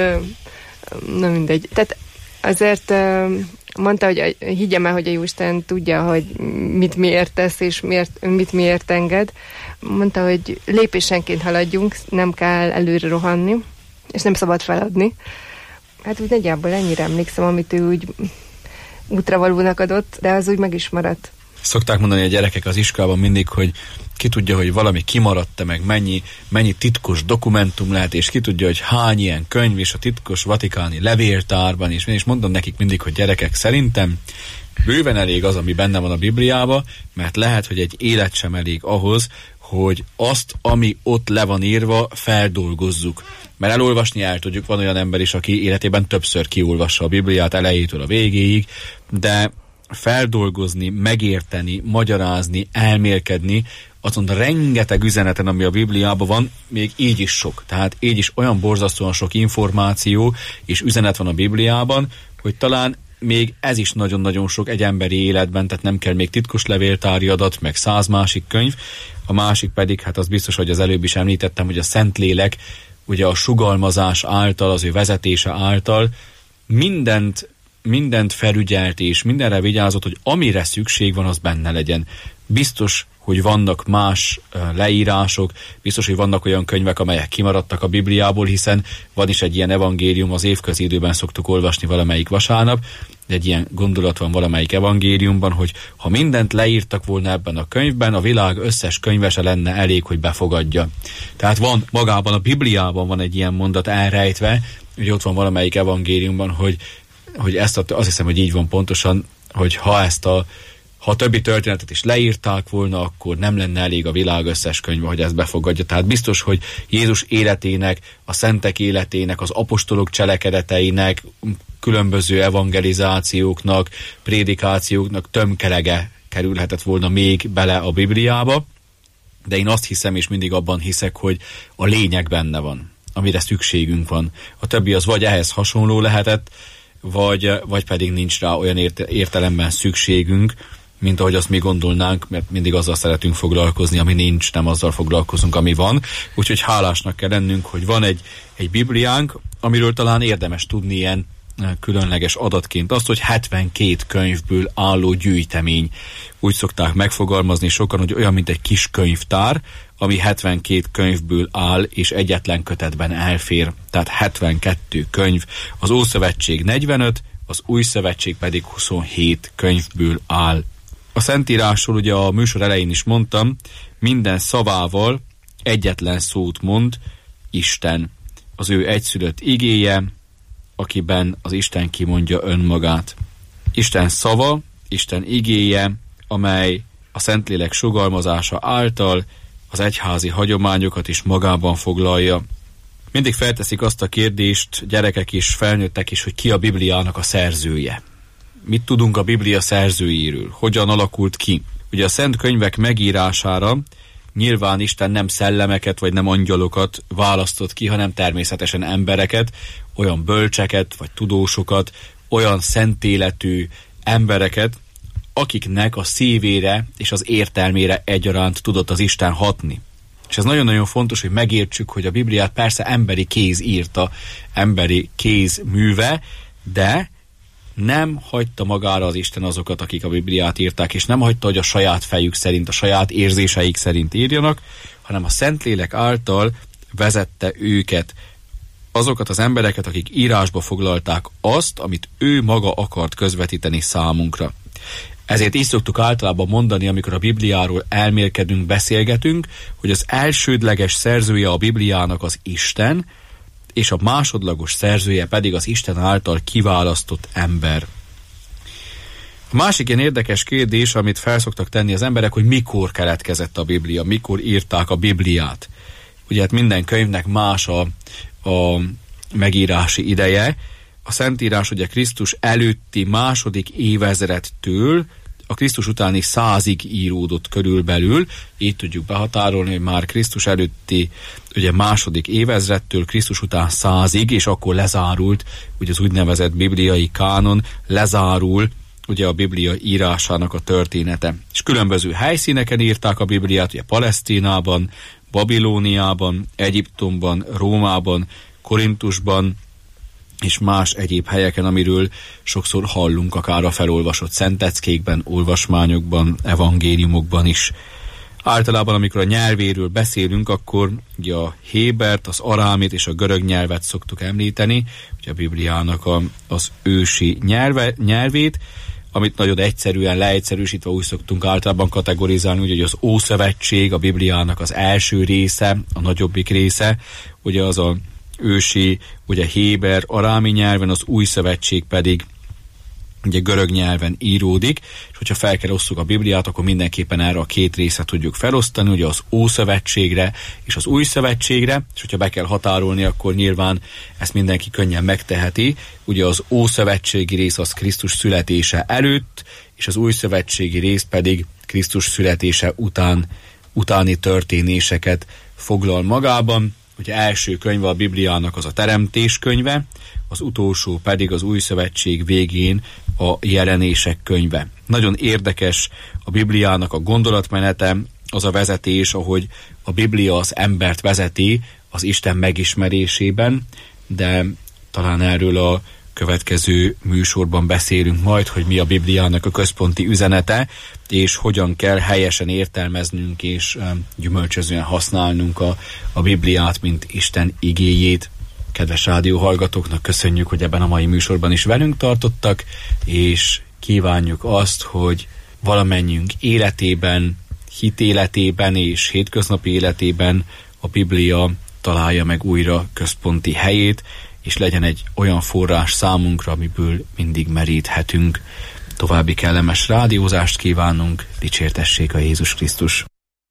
nem mindegy. Tehát azért mondta, hogy higgyem el, hogy a Jóisten tudja, hogy mit miért tesz, és mit miért enged. Mondta, hogy lépésenként haladjunk, nem kell előre rohanni, és nem szabad feladni. Hát úgy nagyjából ennyire emlékszem, amit ő úgy útravalónak adott, de az úgy meg is maradt. Szokták mondani a gyerekek az iskolában mindig, hogy ki tudja, hogy valami kimaradt-e, meg mennyi titkos dokumentum lehet, és ki tudja, hogy hány ilyen könyv és a titkos vatikáni levéltárban, és mondom nekik mindig, hogy gyerekek, szerintem bőven elég az, ami benne van a Bibliában, mert lehet, hogy egy élet sem elég ahhoz, hogy azt, ami ott le van írva, feldolgozzuk. Mert elolvasni el tudjuk, van olyan ember is, aki életében többször kiolvassa a Bibliát elejétől a végéig, de feldolgozni, megérteni, magyarázni, elmélkedni, azon rengeteg üzeneten, ami a Bibliában van, még így is sok. Tehát így is olyan borzasztóan sok információ és üzenet van a Bibliában, hogy talán még ez is nagyon-nagyon sok egy emberi életben, tehát nem kell még titkos levéltári adat, meg 100 másik könyv. A másik pedig, hát az biztos, hogy az előbb is említettem, hogy a Szentlélek ugye a sugalmazás által, az ő vezetése által mindent felügyelt és mindenre vigyázott, hogy amire szükség van, az benne legyen. Biztos, hogy vannak más leírások, biztos, hogy vannak olyan könyvek, amelyek kimaradtak a Bibliából, hiszen van is egy ilyen evangélium, az évközi időben szoktuk olvasni valamelyik vasárnap, egy ilyen gondolat van valamelyik evangéliumban, hogy ha mindent leírtak volna ebben a könyvben, a világ összes könyvese lenne elég, hogy befogadja. Tehát van magában a Bibliában van egy ilyen mondat elrejtve, hogy ott van valamelyik evangéliumban, hogy azt hiszem, hogy így van pontosan, hogy ha a többi történetet is leírták volna, akkor nem lenne elég a világ összes könyve, hogy ezt befogadja. Tehát biztos, hogy Jézus életének, a szentek életének, az apostolok cselekedeteinek, különböző evangelizációknak, prédikációknak tömkelege kerülhetett volna még bele a Bibliába, de én azt hiszem, és mindig abban hiszek, hogy a lényeg benne van, amire szükségünk van. A többi az vagy ehhez hasonló lehetett, vagy pedig nincs rá olyan értelemben szükségünk, mint ahogy azt mi gondolnánk, mert mindig azzal szeretünk foglalkozni, ami nincs, nem azzal foglalkozunk, ami van. Úgyhogy hálásnak kell lennünk, hogy van egy Bibliánk, amiről talán érdemes tudni ilyen különleges adatként azt, hogy 72 könyvből álló gyűjtemény. Úgy szokták megfogalmazni sokan, hogy olyan, mint egy kis könyvtár, ami 72 könyvből áll, és egyetlen kötetben elfér. Tehát 72 könyv. Az Ószövetség 45, az Új Szövetség pedig 27 könyvből áll. A Szentírásról ugye a műsor elején is mondtam, minden szavával egyetlen szót mond Isten. Az ő egyszülött igéje, akiben az Isten kimondja önmagát. Isten szava, Isten igéje, amely a Szentlélek sugalmazása által az egyházi hagyományokat is magában foglalja. Mindig felteszik azt a kérdést gyerekek is, felnőttek is, hogy ki a Bibliának a szerzője. Mit tudunk a Biblia szerzőjéről? Hogyan alakult ki? Ugye a szent könyvek megírására nyilván Isten nem szellemeket vagy nem angyalokat választott ki, hanem természetesen embereket, olyan bölcseket vagy tudósokat, olyan szentéletű embereket, akiknek a szívére és az értelmére egyaránt tudott az Isten hatni. És ez nagyon-nagyon fontos, hogy megértsük, hogy a Bibliát persze emberi kéz írta, emberi kéz műve, de nem hagyta magára az Isten azokat, akik a Bibliát írták, és nem hagyta, hogy a saját fejük szerint, a saját érzéseik szerint írjanak, hanem a Szentlélek által vezette őket, azokat az embereket, akik írásba foglalták azt, amit ő maga akart közvetíteni számunkra. Ezért így szoktuk általában mondani, amikor a Bibliáról elmélkedünk, beszélgetünk, hogy az elsődleges szerzője a Bibliának az Isten, és a másodlagos szerzője pedig az Isten által kiválasztott ember. A másik ilyen érdekes kérdés, amit felszoktak tenni az emberek, hogy mikor keletkezett a Biblia, mikor írták a Bibliát. Ugye hát minden könyvnek más a megírási ideje. A Szentírás ugye Krisztus előtti második évezredtől a Krisztus utáni 100-ig íródott körülbelül, így tudjuk behatárolni, hogy már Krisztus előtti ugye második évezredtől Krisztus után 100-ig, és akkor lezárult ugye az úgynevezett bibliai kánon, lezárul ugye a Biblia írásának a története. És különböző helyszíneken írták a Bibliát, ugye Palesztinában, Babilóniában, Egyiptomban, Rómában, Korintusban, és más egyéb helyeken, amiről sokszor hallunk, akár a felolvasott szentleckékben, olvasmányokban, evangéliumokban is. Általában, amikor a nyelvéről beszélünk, akkor ugye a hébert, az arámit és a görög nyelvet szoktuk említeni, ugye a Bibliának az ősi nyelvét, amit nagyon egyszerűen, leegyszerűsítve úgy szoktunk általában kategorizálni, ugye, hogy az Ószövetség, a Bibliának az első része, a nagyobbik része, ugye az a ősi, ugye héber, arámi nyelven, az új szövetség pedig ugye görög nyelven íródik, és hogyha fel kell osszuk a Bibliát, akkor mindenképpen erre a két részre tudjuk felosztani, ugye az Ószövetségre és az új szövetségre, és hogyha be kell határolni, akkor nyilván ezt mindenki könnyen megteheti. Ugye az ószövetségi rész az Krisztus születése előtt, és az új szövetségi rész pedig Krisztus születése utáni történéseket foglal magában. Ugye első könyve a Bibliának az a Teremtés könyve, az utolsó pedig az új szövetség végén a Jelenések könyve. Nagyon érdekes a Bibliának a gondolatmenete, az a vezetés, ahogy a Biblia az embert vezeti az Isten megismerésében, de talán erről a következő műsorban beszélünk majd, hogy mi a Bibliának a központi üzenete, és hogyan kell helyesen értelmeznünk és gyümölcsözően használnunk a Bibliát, mint Isten igéjét. Kedves rádióhallgatóknak köszönjük, hogy ebben a mai műsorban is velünk tartottak, és kívánjuk azt, hogy valamennyünk életében, hitéletében és hétköznapi életében a Biblia találja meg újra központi helyét, és legyen egy olyan forrás számunkra, amiből mindig meríthetünk. További kellemes rádiózást kívánunk, dicsértessék a Jézus Krisztus!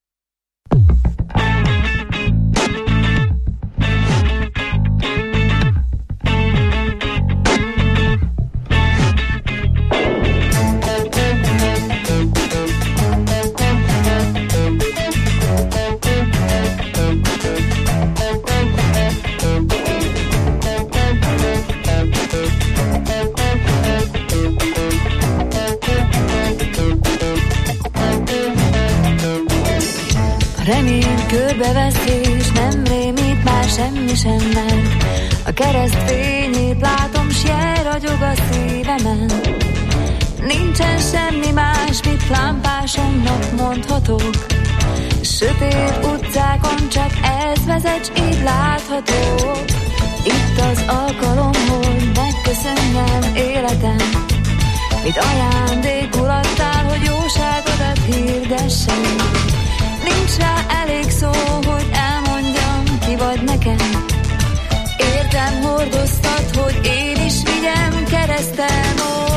Remény körbevesz és nem rémít már semmi sem meg. A kereszt fényét látom, s jel ragyog a szívemen. Nincsen semmi más, mit lámpásomnak mondhatok. Sötét utcákon csak ez vezet, így látható. Itt az alkalom, hogy megköszönjem életem. Mit ajándékul adtál, hogy jóságodat hirdessem. Nincs rá elég szó, hogy elmondjam, ki vagy nekem. Értem hordoztat, hogy én is vigyem keresztem.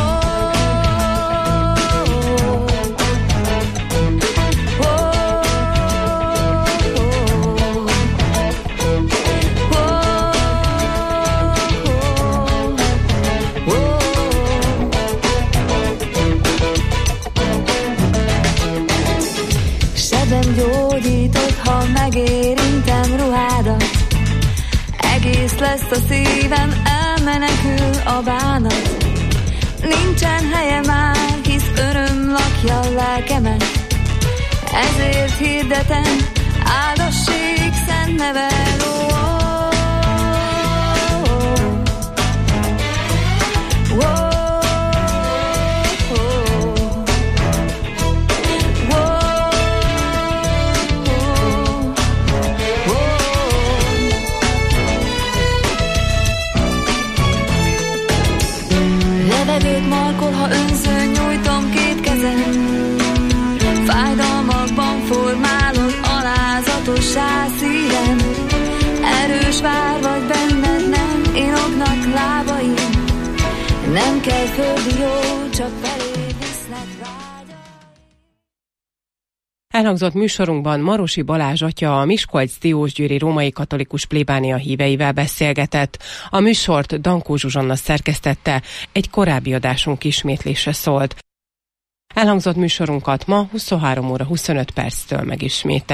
Gyógyított, ha megérintem ruhádat. Egész lesz a szívem, elmenekül a bánat. Nincsen helye már, hisz öröm lakja a lelkemet. Ezért hirdetem, áldassék nevel. Levegőt markol, ha önzőn nyújtom két kezem. Fájdalmakban formálod alázatossá szívem. Erős vár vagy benned, nem inognak lábaim. Nem kell földi jó, csak feléd visznek vágyam. Elhangzott műsorunkban Marosi Balázs atya a Miskolc-Diósgyőri római katolikus plébánia híveivel beszélgetett. A műsort Dankó Zsuzsanna szerkesztette, egy korábbi adásunk ismétlése szólt. Elhangzott műsorunkat ma 23 óra 25 perctől megismétel.